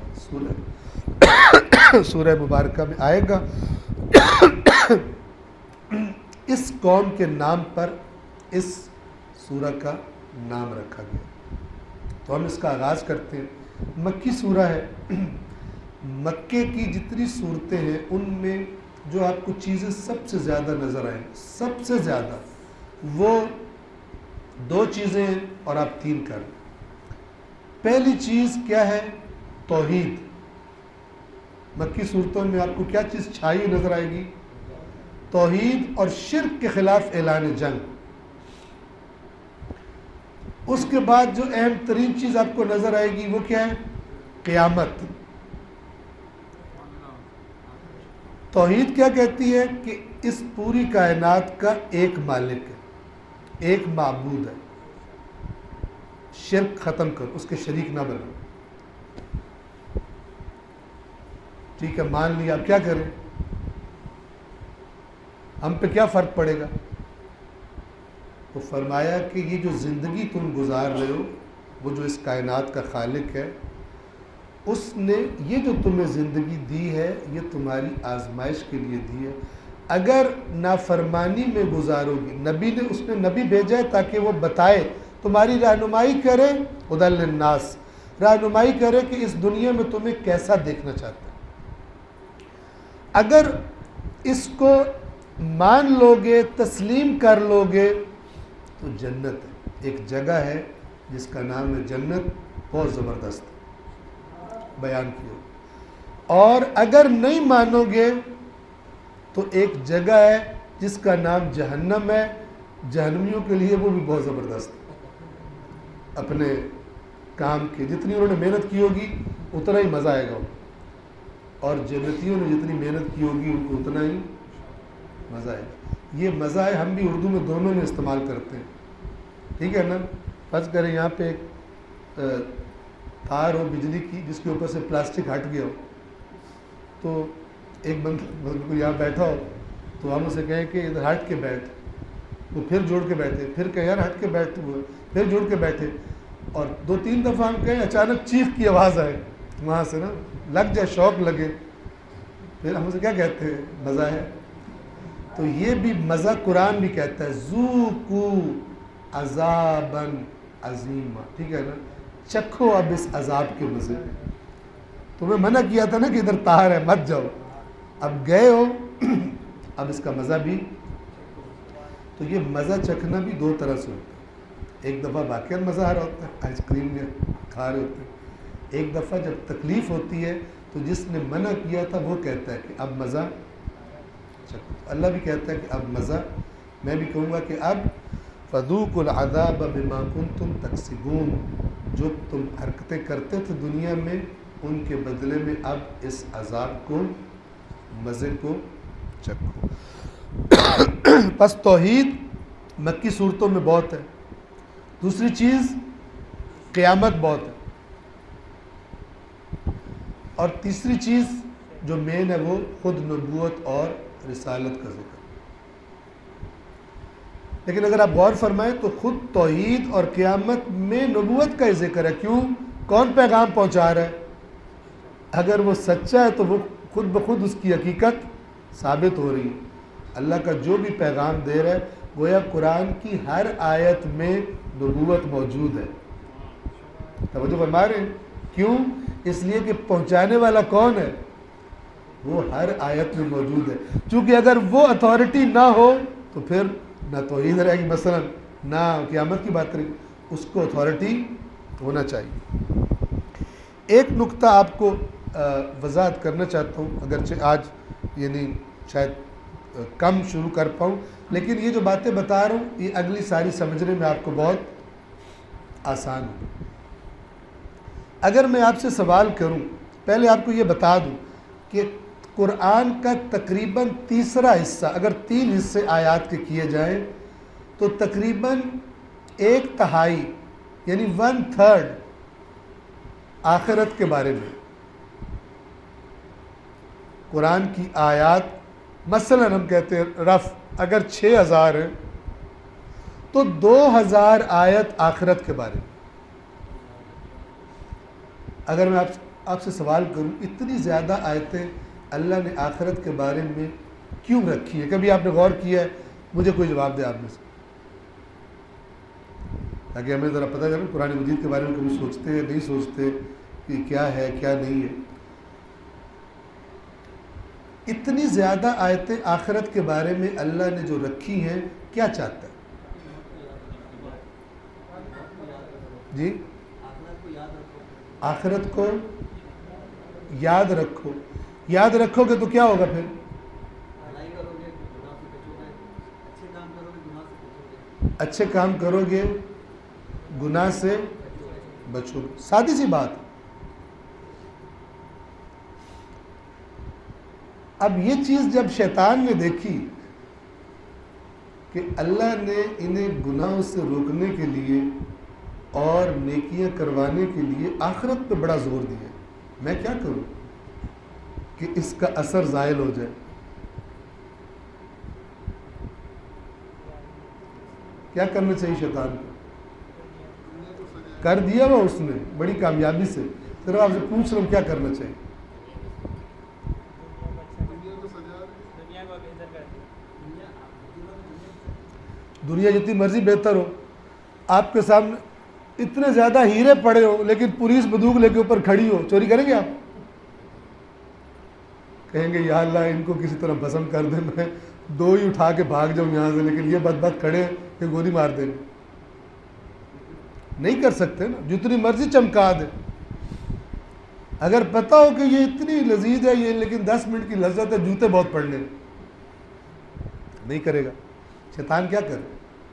سورہ سورہ مبارکہ میں آئے گا۔ اس قوم کے نام پر اس سورہ کا نام رکھا گیا۔ تو ہم اس کا آغاز کرتے ہیں۔ مکی سورہ ہے۔ مکے کی جتنی صورتیں ہیں ان میں جو آپ کو چیزیں سب سے زیادہ نظر آئیں، سب سے زیادہ وہ دو چیزیں ہیں، اور آپ تین کر لیں۔ پہلی چیز کیا ہے؟ توحید۔ مکی صورتوں میں آپ کو کیا چیز چھائی ہوئی نظر آئے گی؟ توحید اور شرک کے خلاف اعلان جنگ۔ اس کے بعد جو اہم ترین چیز آپ کو نظر آئے گی وہ کیا ہے؟ قیامت۔ توحید کیا کہتی ہے؟ کہ اس پوری کائنات کا ایک مالک ہے، ایک معبود ہے، شرک ختم کرو، اس کے شریک نہ بنو۔ ٹھیک ہے، مان لیا، اب کیا کریں؟ ہم پہ کیا فرق پڑے گا؟ تو فرمایا کہ یہ جو زندگی تم گزار رہے ہو، وہ جو اس کائنات کا خالق ہے، اس نے یہ جو تمہیں زندگی دی ہے یہ تمہاری آزمائش کے لیے دی ہے۔ اگر نافرمانی میں گزارو گی، نبی نے اس نے نبی بھیجا ہے تاکہ وہ بتائے، تمہاری رہنمائی کرے، ہدی للناس، رہنمائی کرے کہ اس دنیا میں تمہیں کیسا دیکھنا چاہتا ہے۔ اگر اس کو مان لو گے، تسلیم کر لو گے، تو جنت ہے، ایک جگہ ہے جس کا نام ہے جنت، بہت زبردست بیان کیا۔ اور اگر نہیں مانو گے تو ایک جگہ ہے جس کا نام جہنم ہے، جہنمیوں کے لیے وہ بھی بہت زبردست ہے۔ اپنے کام کے جتنی انہوں نے محنت کی ہوگی اتنا ہی مزہ آئے گا، اور جنتیوں نے جتنی محنت کی ہوگی ان کو اتنا ہی مزہ آئے گا۔ یہ مزہ ہے، ہم بھی اردو میں دونوں میں استعمال کرتے ہیں، ٹھیک ہے نا؟ فرض کریں یہاں پہ ایک تار ہو بجلی کی جس کے اوپر سے پلاسٹک ہٹ گیا ہو، تو ایک بندہ کو یہاں بیٹھا ہو تو ہم اسے کہیں کہ ادھر ہٹ کے بیٹھ، وہ پھر جوڑ کے بیٹھے، پھر کہیں یار ہٹ کے بیٹھ، وہ پھر جوڑ کے بیٹھے، اور دو تین دفعہ ہم کہیں اچانک چیخ کی آواز آئے وہاں سے، نا لگ جائے، شوق لگے، پھر ہم اسے کیا کہتے ہیں؟ مزہ ہے۔ تو یہ بھی مزہ قرآن بھی کہتا ہے، ذوقوا عذابا عظیما، ٹھیک ہے نا؟ چکھو اب اس عذاب کے مزے۔ تمہیں منع کیا تھا نا کہ ادھر طاہر ہے مت جاؤ، اب گئے ہو، اب اس کا مزہ بھی۔ تو یہ مزہ چکھنا بھی دو طرح سے ہوتا ہے، ایک دفعہ واقعا مزہ آ رہا ہوتا ہے، آئس کریم میں کھا رہے ہوتے ہیں، ایک دفعہ جب تکلیف ہوتی ہے تو جس نے منع کیا تھا وہ کہتا ہے کہ اب مزہ چکھو۔ اللہ بھی کہتا ہے کہ اب مزہ، میں بھی کہوں گا کہ اب فذوقوا العذاب بما کنتم تکسبون، جو تم حرکتیں کرتے تھے دنیا میں ان کے بدلے میں اب اس عذاب کو، مزے کو چکھو۔ پس توحید مکی صورتوں میں بہت ہے۔ دوسری چیز قیامت بہت ہے، اور تیسری چیز جو مین ہے وہ خود نبوت اور رسالت کا ذکر۔ لیکن اگر آپ غور فرمائیں تو خود توحید اور قیامت میں نبوت کا ہی ذکر ہے۔ کیوں؟ کون پیغام پہنچا رہا ہے؟ اگر وہ سچا ہے تو وہ خود بخود اس کی حقیقت ثابت ہو رہی ہے۔ اللہ کا جو بھی پیغام دے رہا ہے، گویا قرآن کی ہر آیت میں نبوت موجود ہے۔ توجہ فرما رہے ہیں؟ کیوں؟ اس لیے کہ پہنچانے والا کون ہے؟ وہ ہر آیت میں موجود ہے۔ چونکہ اگر وہ اتھارٹی نہ ہو تو پھر نہ توحید رہے گی، مثلا نہ قیامت کی بات کریں گے، اس کو اتھارٹی ہونا چاہیے۔ ایک نقطہ آپ کو وضاحت کرنا چاہتا ہوں، اگرچہ آج یعنی شاید کم شروع کر پاؤں، لیکن یہ جو باتیں بتا رہا ہوں یہ اگلی ساری سمجھنے میں آپ کو بہت آسان ہو۔ اگر میں آپ سے سوال کروں، پہلے آپ کو یہ بتا دوں کہ قرآن کا تقریباً تیسرا حصہ، اگر تین حصے آیات کے کیے جائیں تو تقریباً ایک تہائی یعنی ون تھرڈ آخرت کے بارے میں قرآن کی آیات، مثلا ہم کہتے ہیں رف اگر چھ ہزار ہیں تو دو ہزار آیت آخرت کے بارے میں۔ اگر میں آپ آپ سے سوال کروں اتنی زیادہ آیتیں اللہ نے آخرت کے بارے میں کیوں رکھی ہے، کبھی آپ نے غور کیا ہے؟ مجھے کوئی جواب دے آپ میں سے۔ تاکہ ہمیں ذرا پتہ چلے قرآن مجید کے بارے میں کبھی سوچتے ہیں نہیں سوچتے کہ کیا ہے کیا نہیں ہے. اتنی زیادہ آیتیں آخرت کے بارے میں اللہ نے جو رکھی ہیں کیا چاہتا ہے؟ جی آخرت کو یاد رکھو. یاد رکھو گے تو کیا ہوگا پھر؟ اچھے کام کرو گے گناہ سے بچو گے. سادی سی بات. اب یہ چیز جب شیطان نے دیکھی کہ اللہ نے انہیں گناہوں سے روکنے کے لیے اور نیکیاں کروانے کے لیے آخرت پہ بڑا زور دیا، میں کیا کروں کہ اس کا اثر زائل ہو جائے. کیا کرنا چاہیے شیطان کو؟ کر دیا وہ اس نے بڑی کامیابی سے. صرف آپ سے پوچھ رہا ہوں کیا کرنا چاہیے؟ دنیا جتنی مرضی بہتر ہو، آپ کے سامنے اتنے زیادہ ہیرے پڑے ہو لیکن پولیس بندوق لے کے اوپر کھڑی ہو، چوری کریں گے آپ؟ کہیں گے یا اللہ ان کو کسی طرح بھسم کر دے، میں دو ہی اٹھا کے بھاگ جاؤں یہاں سے، لیکن یہ بدبخت کھڑے ہیں کہ گولی مار دیں گے. نہیں کر سکتے نا، جتنی مرضی چمکا دے. اگر پتہ ہو کہ یہ اتنی لذیذ ہے یہ، لیکن دس منٹ کی لذت ہے جوتے بہت پڑنے، نہیں کرے گا. شیطان کیا کرے؟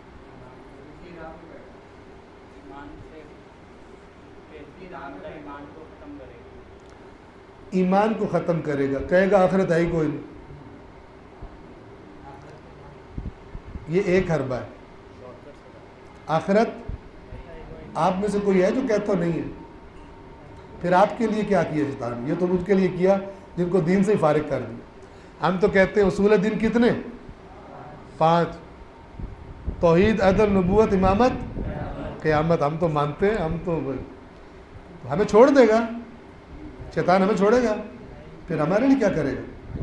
ایمان کو ختم کرے گا. کہے گا آخرت ہے ہی کوئی نہیں. یہ ایک حربہ ہے. آخرت آپ میں سے کوئی ہے جو کہتا نہیں ہے؟ پھر آپ کے لیے کیا کیا شیطان؟ یہ تو ان کے لیے کیا جن کو دین سے ہی فارغ کر دیا. ہم تو کہتے ہیں اصول دین کتنے؟ پانچ: توحید، عدل، نبوت، امامت، قیامت. ہم تو مانتے ہیں. ہم تو ہمیں چھوڑ دے گا شیطان؟ ہمیں چھوڑے گا؟ پھر ہمارے لیے کیا کرے گا؟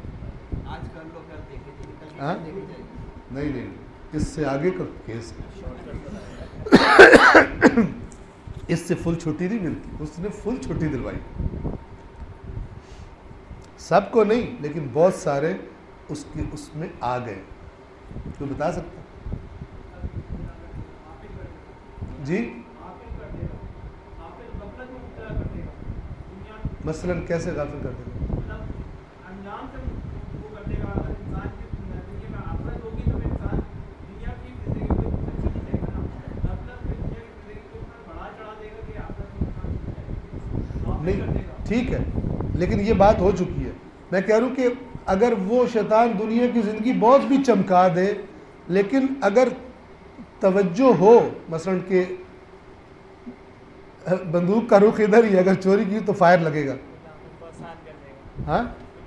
ہاں نہیں نہیں، اس سے آگے کا کیس اس سے فل چھٹی نہیں ملتی. اس نے فل چھٹی دلوائی، سب کو نہیں لیکن بہت سارے اس کی اس میں آ گئے. تو بتا سکتا جی؟ مثلا کیسے غافل کر دے گا؟ نہیں ٹھیک ہے، لیکن یہ بات ہو چکی ہے. میں کہہ رہا ہوں کہ اگر وہ شیطان دنیا کی زندگی بہت بھی چمکا دے، لیکن اگر توجہ ہو مثلا کہ بندوق کا رخ ادھر ہی، اگر چوری کی تو فائر لگے گا. ہاں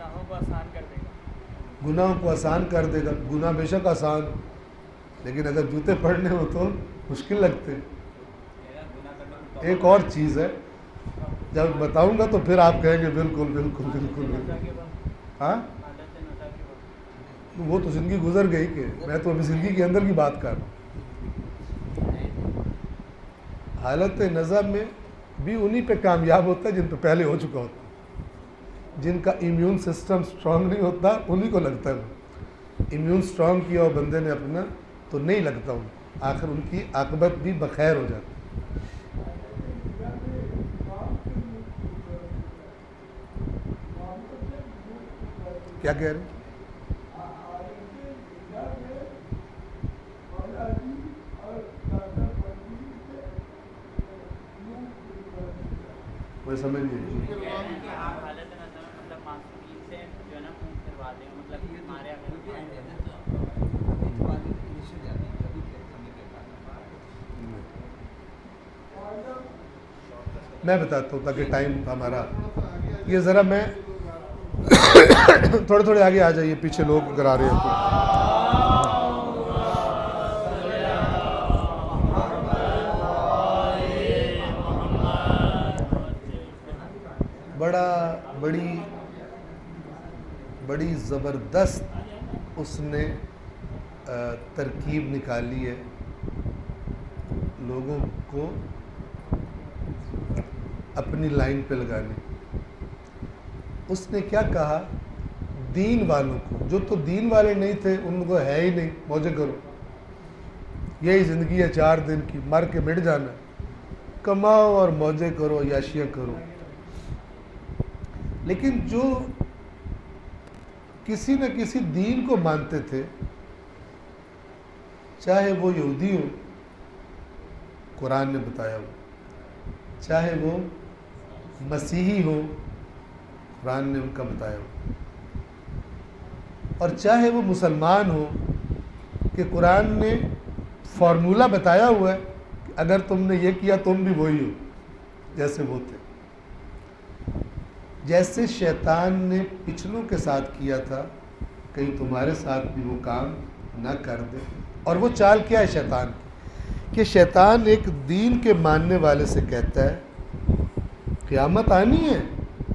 گناہوں کو آسان کر دے گا. گناہ بے شک آسان، لیکن اگر جوتے پڑھنے ہو تو مشکل لگتے. ایک اور چیز ہے، جب بتاؤں گا تو پھر آپ کہیں گے بالکل بالکل بالکل بالکل. ہاں وہ تو زندگی گزر گئی کہ میں تو ابھی زندگی کے اندر کی بات کر رہا ہوں. حالت نظر میں بھی انہی پہ کامیاب ہوتا ہے جن پہ پہلے ہو چکا ہوتا ہے. جن کا امیون سسٹم سٹرونگ نہیں ہوتا انہی کو لگتا ہے. امیون سٹرونگ کیا ہو بندے نے اپنا تو نہیں لگتا ہوں، آخر ان کی عاقبت بھی بخیر ہو جاتی. کیا کہہ رہے ہیں؟ میں سمجھ نہیں. میں بتاتا ہوں تاکہ ٹائم ہمارا یہ ذرا میں تھوڑے تھوڑے آگے آ جائیے، پیچھے لوگ اگر آ رہے ہیں تو. بڑا بڑی بڑی زبردست اس نے ترکیب نکالی ہے لوگوں کو اپنی لائن پہ لگانے. اس نے کیا کہا؟ دین والوں کو، جو تو دین والے نہیں تھے ان کو ہے ہی نہیں، موجے کرو، یہی زندگی ہے چار دن کی، مر کے مٹ جانا، کماؤ اور موجے کرو، عیاشیاں کرو. لیکن جو کسی نہ کسی دین کو مانتے تھے، چاہے وہ یہودی ہو، قرآن نے بتایا ہو، چاہے وہ مسیحی ہو، قرآن نے ان کا بتایا ہو، اور چاہے وہ مسلمان ہو کہ قرآن نے فارمولہ بتایا ہوا ہے کہ اگر تم نے یہ کیا تم بھی وہی ہو جیسے وہ تھے. جیسے شیطان نے پچھلوں کے ساتھ کیا تھا، کہیں تمہارے ساتھ بھی وہ کام نہ کر دے. اور وہ چال کیا ہے شیطان کی؟ کہ شیطان ایک دین کے ماننے والے سے کہتا ہے قیامت آنی ہے،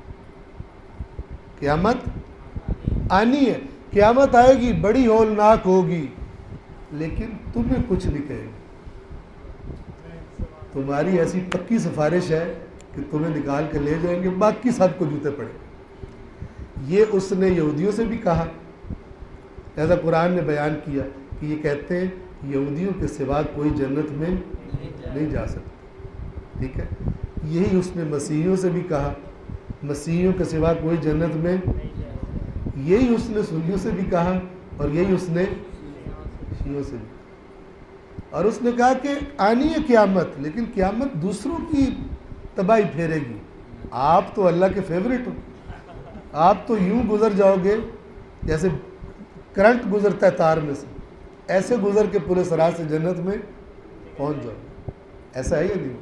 قیامت آنی ہے، قیامت آئے گی، بڑی ہولناک ہوگی، لیکن تمہیں کچھ نہیں کہے گی. تمہاری ایسی پکی سفارش ہے کہ تمہیں نکال کے لے جائیں گے، باقی سب کو جوتے پڑے. یہ اس نے یہودیوں سے بھی کہا، ایسا قرآن نے بیان کیا کہ یہ کہتے ہیں یہودیوں کے سوا کوئی جنت میں نہیں جا سکتا. ٹھیک ہے، یہی اس نے مسیحیوں سے بھی کہا، مسیحیوں کے سوا کوئی جنت میں. یہی اس نے سنیوں سے بھی کہا، اور یہی اس نے شیعوں سے بھی. اور اس نے کہا کہ آنی ہے قیامت، لیکن قیامت دوسروں کی تباہی پھیرے گی. آپ تو اللہ کے فیوریٹ ہو، آپ تو یوں گزر جاؤ گے جیسے کرنٹ گزرتا ہے تار میں سے، ایسے گزر کے پورے سرات سے جنت میں پہنچ جاؤ. ایسا ہے یا نہیں؟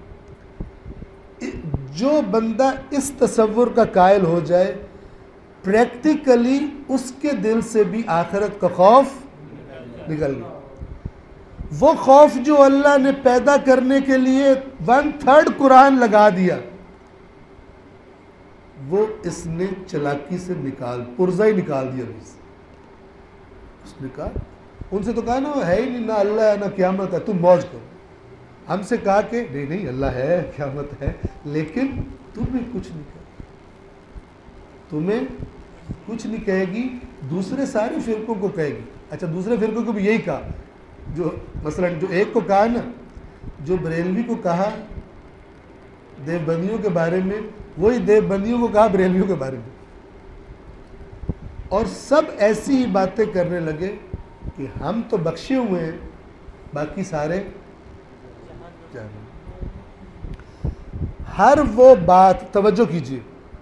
جو بندہ اس تصور کا قائل ہو جائے، پریکٹیکلی اس کے دل سے بھی آخرت کا خوف نکل گیا. وہ خوف جو اللہ نے پیدا کرنے کے لیے ون تھرڈ قرآن لگا دیا، وہ اس نے چلاکی سے نکال پرزہ ہی نکال دیا. اس نے کہا، ان سے تو کہا نا وہ ہے ہی نہیں، نہ اللہ ہے نہ قیامت ہے، تم موج کرو. ہم سے کہا کہ نہیں نہیں اللہ ہے، قیامت ہے، لیکن تمہیں کچھ نہیں کہے، تمہیں کچھ نہیں کہے گی. دوسرے سارے فرقوں کو کہے گی. اچھا، دوسرے فرقوں کو بھی یہی کہا، جو مثلا جو ایک کو کہا نا، جو بریلوی کو کہا دیوبندیوں کے بارے میں، وہی دیوبندیوں کو کہا بریلویوں کے بارے میں. اور سب ایسی ہی باتیں کرنے لگے کہ ہم تو بخشے ہوئے ہیں، باقی سارے جہنم. ہر وہ بات، توجہ کیجیے،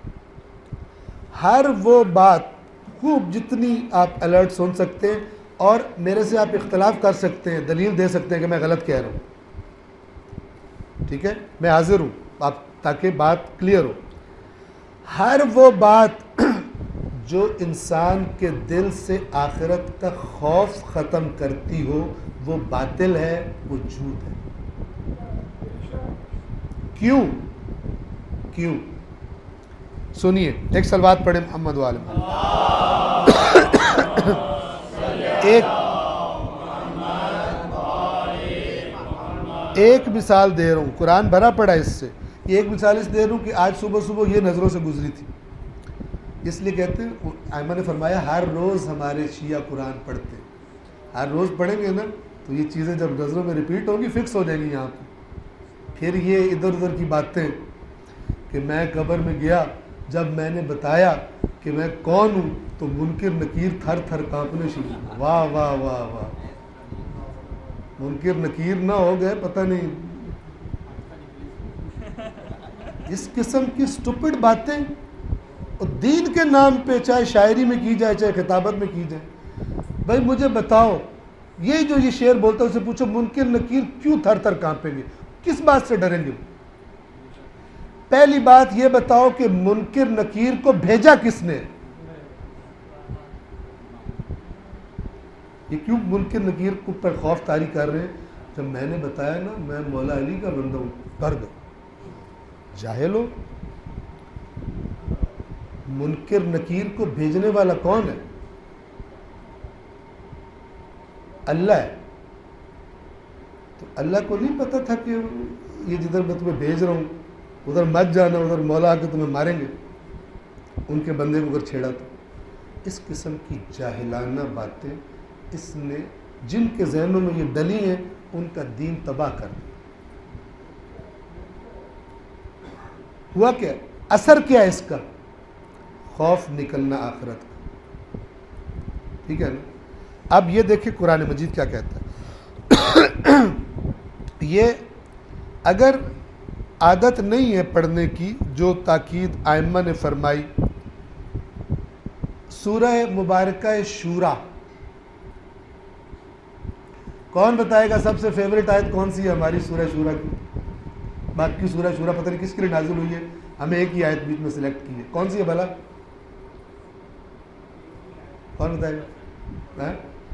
ہر وہ بات خوب جتنی آپ الرٹ سن سکتے ہیں، اور میرے سے آپ اختلاف کر سکتے ہیں، دلیل دے سکتے ہیں کہ میں غلط کہہ رہا ہوں. ٹھیک ہے، میں حاضر ہوں آپ تاکہ بات کلیئر ہو. ہر وہ بات جو انسان کے دل سے آخرت کا خوف ختم کرتی ہو، وہ باطل ہے، وہ جھوٹ ہے. کیوں کیوں سنیے، ایک سلوات پڑھیں محمد والے. ایک ایک مثال دے رہا ہوں، قرآن بھرا پڑا اس سے. یہ ایک مثال اس دے رہا ہوں کہ آج صبح صبح یہ نظروں سے گزری تھی. اس لیے کہتے ہیں، آئمہ نے فرمایا ہر روز ہمارے شیعہ قرآن پڑھتے ہیں. ہر روز پڑھیں گے نا تو یہ چیزیں جب نظروں میں ریپیٹ ہوں گی، فکس ہو جائیں گی یہاں پہ. پھر یہ ادھر ادھر کی باتیں کہ میں قبر میں گیا، جب میں نے بتایا کہ میں کون ہوں تو منکر نکیر تھر تھر کانپنے شروع. واہ واہ واہ واہ، منکر نکیر نہ ہو گئے پتہ نہیں. اس قسم کی سٹوپڈ باتیں اور دین کے نام پہ، چاہے شاعری میں کی جائے چاہے خطابت میں کی جائے. بھائی مجھے بتاؤ، یہ جو یہ شعر بولتا ہے اسے پوچھو منکر نکیر کیوں تھر تھر کانپیں گے، کس بات سے ڈریں گے؟ پہلی بات یہ بتاؤ کہ منکر نکیر کو بھیجا کس نے؟ یہ کیوں منکر نکیر کو پر خوف طاری کر رہے ہیں؟ جب میں نے بتایا نا میں مولا علی کا بندہ ہوں، ڈر گئے. جاہل ہو. منکر نکیر کو بھیجنے والا کون ہے؟ اللہ ہے. تو اللہ کو نہیں پتہ تھا کہ یہ جدھر میں تمہیں بھیج رہا ہوں ادھر مت جانا، ادھر مولا آ کے تمہیں ماریں گے، ان کے بندے کو اگر چھیڑا تو؟ اس قسم کی جاہلانہ باتیں اس نے جن کے ذہنوں میں یہ ڈلی ہیں ان کا دین تباہ کر دیا۔ ہوا کیا؟ اثر کیا ہے اس کا؟ خوف نکلنا آخرت کا۔ ٹھیک ہے نا؟ اب یہ دیکھیں قرآن مجید کیا کہتا ہے۔ یہ اگر عادت نہیں ہے پڑھنے کی جو تاکید ائمہ نے فرمائی، سورہ مبارکہ شورا، کون بتائے گا سب سے فیوریٹ آیت کون سی ہے ہماری سورہ شورا کی؟ باقی سورہ شورا پتہ نہیں کس کے لیے نازل ہوئی ہے، ہمیں ایک ہی آیت بیچ میں سلیکٹ کی ہے، کون سی ہے بھلا؟ کون بتائے گا؟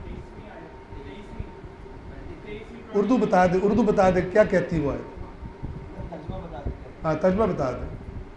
اردو بتا دے، اردو بتا دے، کیا کہتی وہ آیت؟ ہاں ترجمہ بتا دیں۔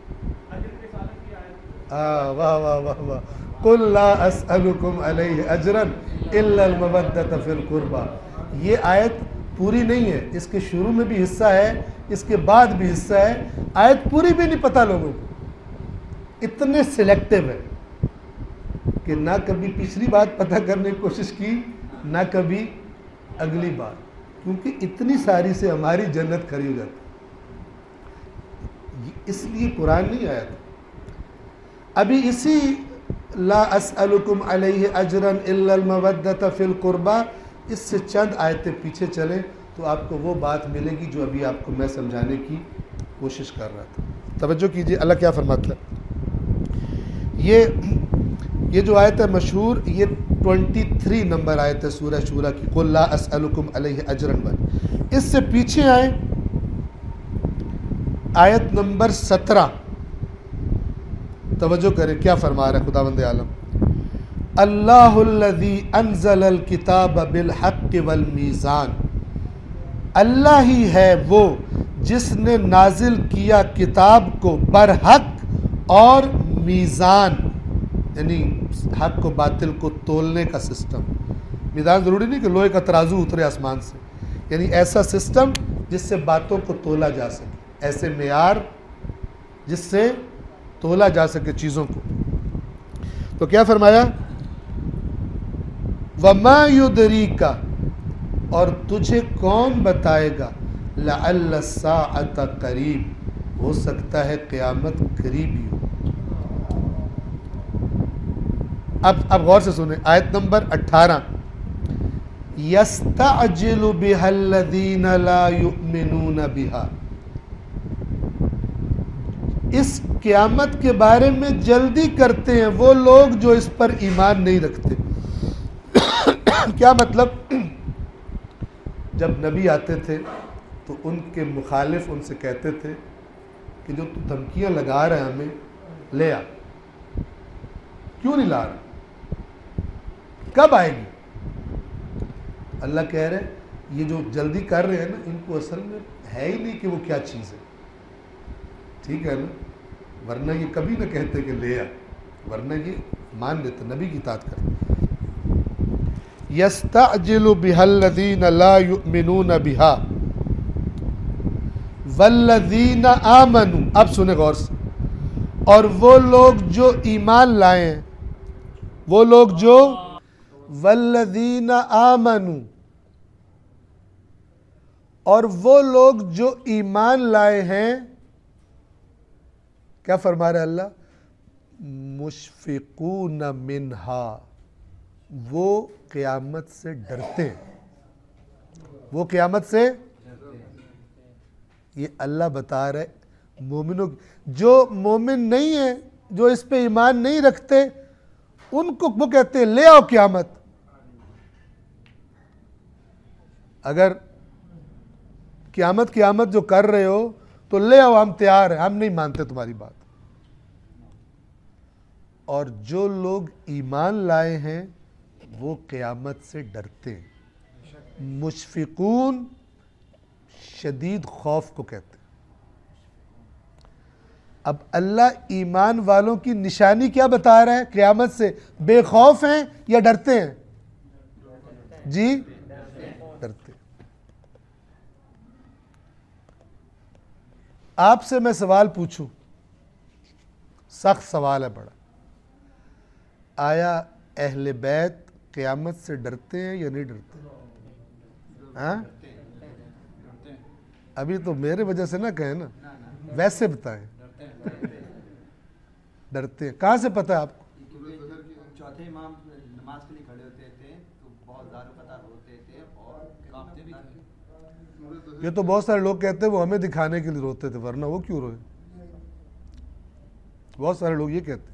ہاں واہ واہ واہ واہ، قُلْ لَا أَسْأَلُكُمْ عَلَيْهِ أَجْرًا إِلَّا الْمَوَدَّةَ فِي الْقُرْبَى۔ یہ آیت پوری نہیں ہے، اس کے شروع میں بھی حصہ ہے، اس کے بعد بھی حصہ ہے، آیت پوری بھی نہیں پتہ لوگوں کو، اتنے سلیکٹیو ہے کہ نہ کبھی پچھلی بات پتہ کرنے کی کوشش کی نہ کبھی اگلی بات، کیونکہ اتنی ساری سے ہماری جنت کھڑی ہو جاتی، اس لیے قرآن نہیں آیا تھا۔ ابھی اسی لا اسألکم علیہ اجرا الا المودۃ فی القربى، اس سے چند آیتیں پیچھے چلیں تو آپ کو وہ بات ملے گی جو ابھی آپ کو میں سمجھانے کی کوشش کر رہا تھا۔ توجہ کیجیے اللہ کیا فرماتا ہے۔ یہ یہ جو آیت ہے مشہور، یہ تیئیس نمبر آیت ہے سورہ شورا کی، قل لا اسألکم علیہ اجرا بن۔ اس سے پیچھے آئیں آیت نمبر سترہ، توجہ کریں کیا فرما رہا ہے خداوند عالم۔ اللہ الذی انزل الکتاب بالحق والمیزان، اللہ ہی ہے وہ جس نے نازل کیا کتاب کو برحق اور میزان، یعنی حق و باطل کو تولنے کا سسٹم۔ میزان ضروری نہیں کہ لوہے کا ترازو اترے آسمان سے، یعنی ایسا سسٹم جس سے باتوں کو تولا جا سکے، ایسے معیار جس سے تولا جا سکے چیزوں کو۔ تو کیا فرمایا؟ وَمَا يُدْرِيكَ، اور تجھے کون بتائے گا، لَعَلَّ السَّاعَةَ قریب، ہو سکتا ہے قیامت قریب ہی ہو۔ اب اب غور سے سنیں آیت نمبر اٹھارہ، يَسْتَعْجِلُ بِهَا الَّذِينَ لَا يُؤْمِنُونَ بِهَا، اس قیامت کے بارے میں جلدی کرتے ہیں وہ لوگ جو اس پر ایمان نہیں رکھتے۔ کیا مطلب؟ جب نبی آتے تھے تو ان کے مخالف ان سے کہتے تھے کہ جو تو دھمکیاں لگا رہے ہیں ہمیں لے آ، کیوں نہیں لا رہا، کب آئے گی؟ اللہ کہہ رہے ہیں یہ جو جلدی کر رہے ہیں نا، ان کو اصل میں ہے ہی نہیں کہ وہ کیا چیز ہے، ٹھیک ہے نا، ورنہ یہ کبھی نہ کہتے کہ لے آ، ورنہ یہ مان لیتے، نبی کی اطاعت کرتے۔ یستعجل بها الذین لا یؤمنون بها والذین آمنوا، اب سنیں غور سے، اور وہ لوگ جو ایمان لائے ہیں، وہ لوگ جو والذین آمنوا، اور وہ لوگ جو ایمان لائے ہیں، کیا فرما رہے اللہ؟ مشفقون منہا، وہ قیامت سے ڈرتے ہیں، وہ قیامت سے، یہ اللہ بتا رہے مومنوں، جو مومن نہیں ہیں، جو اس پہ ایمان نہیں رکھتے، ان کو وہ کہتے ہیں لے آؤ قیامت۔ اگر قیامت قیامت جو کر رہے ہو تو لے آؤ، ہم تیار ہیں، ہم نہیں مانتے تمہاری بات۔ اور جو لوگ ایمان لائے ہیں وہ قیامت سے ڈرتے ہیں، مشفقون شدید خوف کو کہتے ہیں۔ اب اللہ ایمان والوں کی نشانی کیا بتا رہا ہے قیامت سے؟ بے خوف ہیں یا ڈرتے ہیں؟ جی ڈرتے ہیں۔ آپ سے میں سوال پوچھوں، سخت سوال ہے بڑا، آیا اہل بیت قیامت سے ڈرتے ہیں یا نہیں ڈرتے؟ ہاں ابھی تو میرے وجہ سے نہ کہیں نا، ویسے بتائیں ڈرتے ہیں؟ کہاں سے پتہ ہے آپ کو؟ چوتھے امام نماز کے لیے کھڑے ہوتے تھے تو بہت زیادہ قطار ہوتے تھے اور کانپتے بھی تھے۔ یہ تو بہت سارے لوگ کہتے ہیں وہ ہمیں دکھانے کے لیے روتے تھے، ورنہ وہ کیوں روئے؟ بہت سارے لوگ یہ کہتے ہیں۔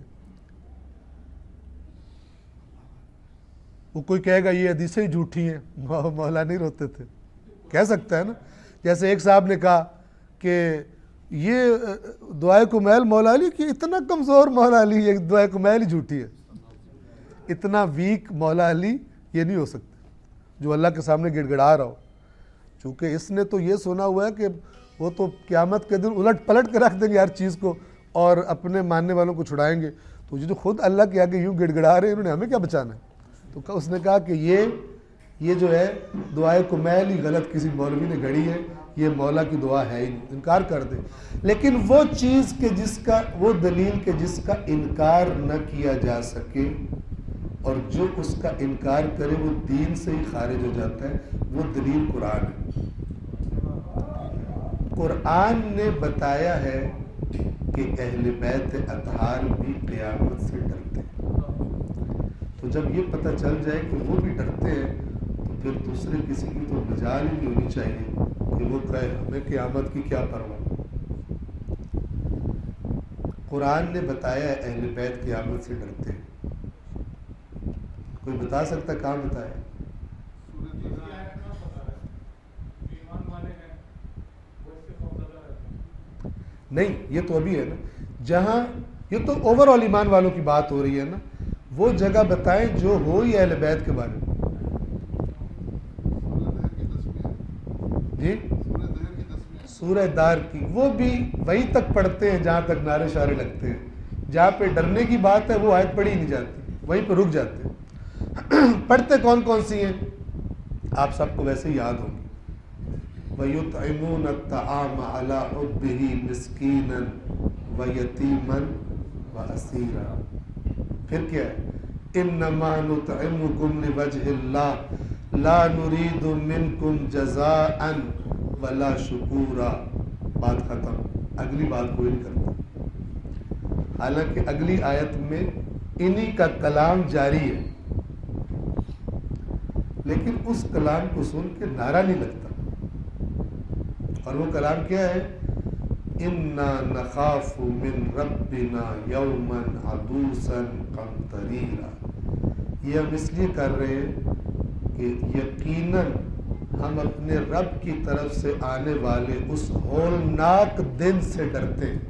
وہ کوئی کہے گا یہ حدیثیں ہی جھوٹی ہیں، مولا نہیں روتے تھے، کہہ سکتا ہے نا۔ جیسے ایک صاحب نے کہا کہ یہ دعائے کمیل مولا علی کی، اتنا کمزور مولا علی، یہ دعائے کمیل ہی جھوٹی ہے، اتنا ویک مولا علی یہ نہیں ہو سکتے جو اللہ کے سامنے گڑ گڑا رہا ہو۔ چونکہ اس نے تو یہ سنا ہوا ہے کہ وہ تو قیامت کے دن الٹ پلٹ کے رکھ دیں گے ہر چیز کو اور اپنے ماننے والوں کو چھڑائیں گے، تو جو خود اللہ کے آگے یوں گڑ گڑا رہے ہیں، انہوں نے ہمیں کیا بچانا ہے؟ تو اس نے کہا کہ یہ یہ جو ہے دعائے کمیل ہی غلط کسی مولوی نے گھڑی ہے، یہ مولا کی دعا ہے ہی نہیں، انکار کر دے۔ لیکن وہ چیز کہ جس کا، وہ دلیل کہ جس کا انکار نہ کیا جا سکے اور جو اس کا انکار کرے وہ دین سے ہی خارج ہو جاتا ہے، وہ دلیل قرآن ہے۔ قرآن نے بتایا ہے کہ اہل بیت اطہار بھی قیامت سے ڈرتے ہیں، تو جب یہ پتہ چل جائے کہ وہ بھی ڈرتے ہیں تو پھر دوسرے کسی کی تو مجال ہی نہیں ہونی چاہیے کہ وہ کہے ہمیں قیامت کی کیا پرواہ۔ قرآن نے بتایا ہے اہل بیت قیامت سے ڈرتے ہیں، کوئی بتا سکتا کہاں بتایا؟ نہیں، یہ تو ابھی ہے نا، جہاں یہ تو اوور آل ایمان والوں کی بات ہو رہی ہے نا، وہ جگہ بتائیں جو ہو ہی اہل بیت کے بارے میں۔ جی سورہ دار کی، وہ بھی وہیں تک پڑھتے ہیں جہاں تک نعرے شعرے لگتے ہیں، جہاں پہ ڈرنے کی بات ہے وہ آیت پڑھی نہیں جاتی، وہیں پہ رک جاتے ہیں۔ پڑھتے کون کون سی ہیں آپ سب کو ویسے یاد ہوگی۔ وَيُطْعِمُونَ الطَّعَامَ عَلَىٰ حُبِّهِ مِسْكِينًا وَيَتِيمًا وَأَسِيرًا، پھر کیا ہے؟ إِنَّمَا نُطْعِمُكُمْ لِوَجْهِ اللَّهِ لَا نُرِيدُ مِنْكُمْ جَزَاءً وَلَا شُكُورًا، بات ختم، اگلی بات کوئی نہیں کرتا۔ حالانکہ اگلی آیت میں انہی کا کلام جاری ہے، لیکن اس کلام کو سن کے نعرہ نہیں لگتا، اور وہ کلام کیا ہے؟ اِنَّا نَخَافُ مِن رَبِّنَا يَوْمًا عَبُوسًا قَمْطَرِيرًا، یہ ہم اس لیے کر رہے ہیں کہ یقیناً ہم اپنے رب کی طرف سے آنے والے اس ہولناک دن سے ڈرتے ہیں۔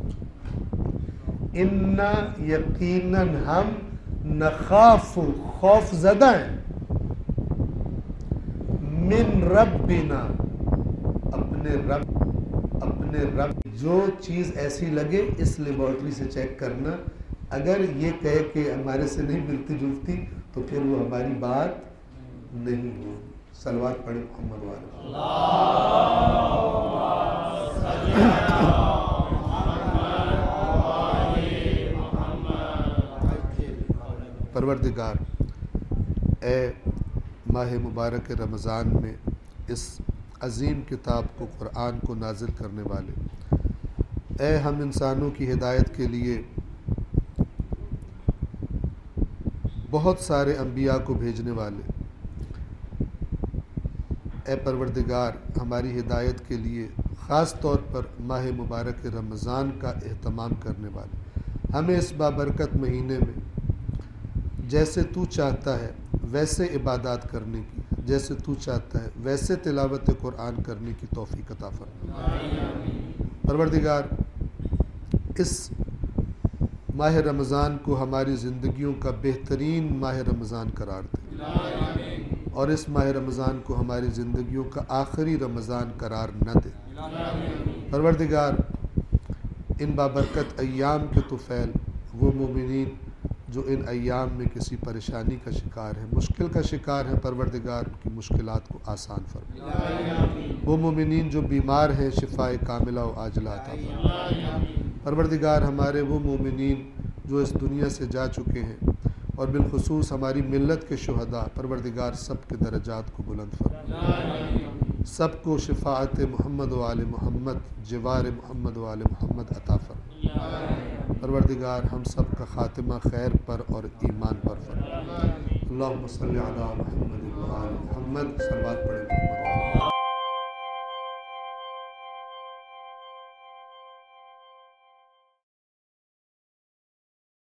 اِنَّا یقیناً ہم نخاف، خوف زدہ ہیں، من ربنا، اپنے رب، اپنے رب۔ جو چیز ایسی لگے اس لیبارٹری سے چیک کرنا، اگر یہ کہے کہ ہمارے سے نہیں ملتی جلتی تو پھر وہ ہماری بات نہیں ہوگی۔ صلوات پڑھیں محمد والے۔ پروردگار، اے ماہ مبارک رمضان میں اس عظیم کتاب کو، قرآن کو نازل کرنے والے، اے ہم انسانوں کی ہدایت کے لیے بہت سارے انبیاء کو بھیجنے والے، اے پروردگار ہماری ہدایت کے لیے خاص طور پر ماہ مبارک رمضان کا اہتمام کرنے والے، ہمیں اس بابرکت مہینے میں جیسے تو چاہتا ہے ویسے عبادات کرنے کی، جیسے تو چاہتا ہے ویسے تلاوت قرآن کرنے کی توفیق عطا فرما۔ پروردگار اس ماہ رمضان کو ہماری زندگیوں کا بہترین ماہ رمضان قرار دے، اور اس ماہ رمضان کو ہماری زندگیوں کا آخری رمضان قرار نہ دے۔ پروردگار ان بابرکت ایام کے طفیل وہ مومنین جو ان ایام میں کسی پریشانی کا شکار ہے، مشکل کا شکار ہے، پروردگار ان کی مشکلات کو آسان فرما۔ وہ مومنین جو بیمار ہیں شفائے کاملہ و عاجلہ عطا فرما۔ پروردگار ہمارے وہ مومنین جو اس دنیا سے جا چکے ہیں اور بالخصوص ہماری ملت کے شہداء، پروردگار سب کے درجات کو بلند فرما، سب کو شفاعت محمد و آل محمد، جوار محمد و آل محمد عطا فرما۔ پروردگار ہم سب کا خاتمہ خیر پر اور ایمان پر فرما۔ اللہم صلی علی محمد و آل محمد، صلوات پڑھیں محمد و آل محمد۔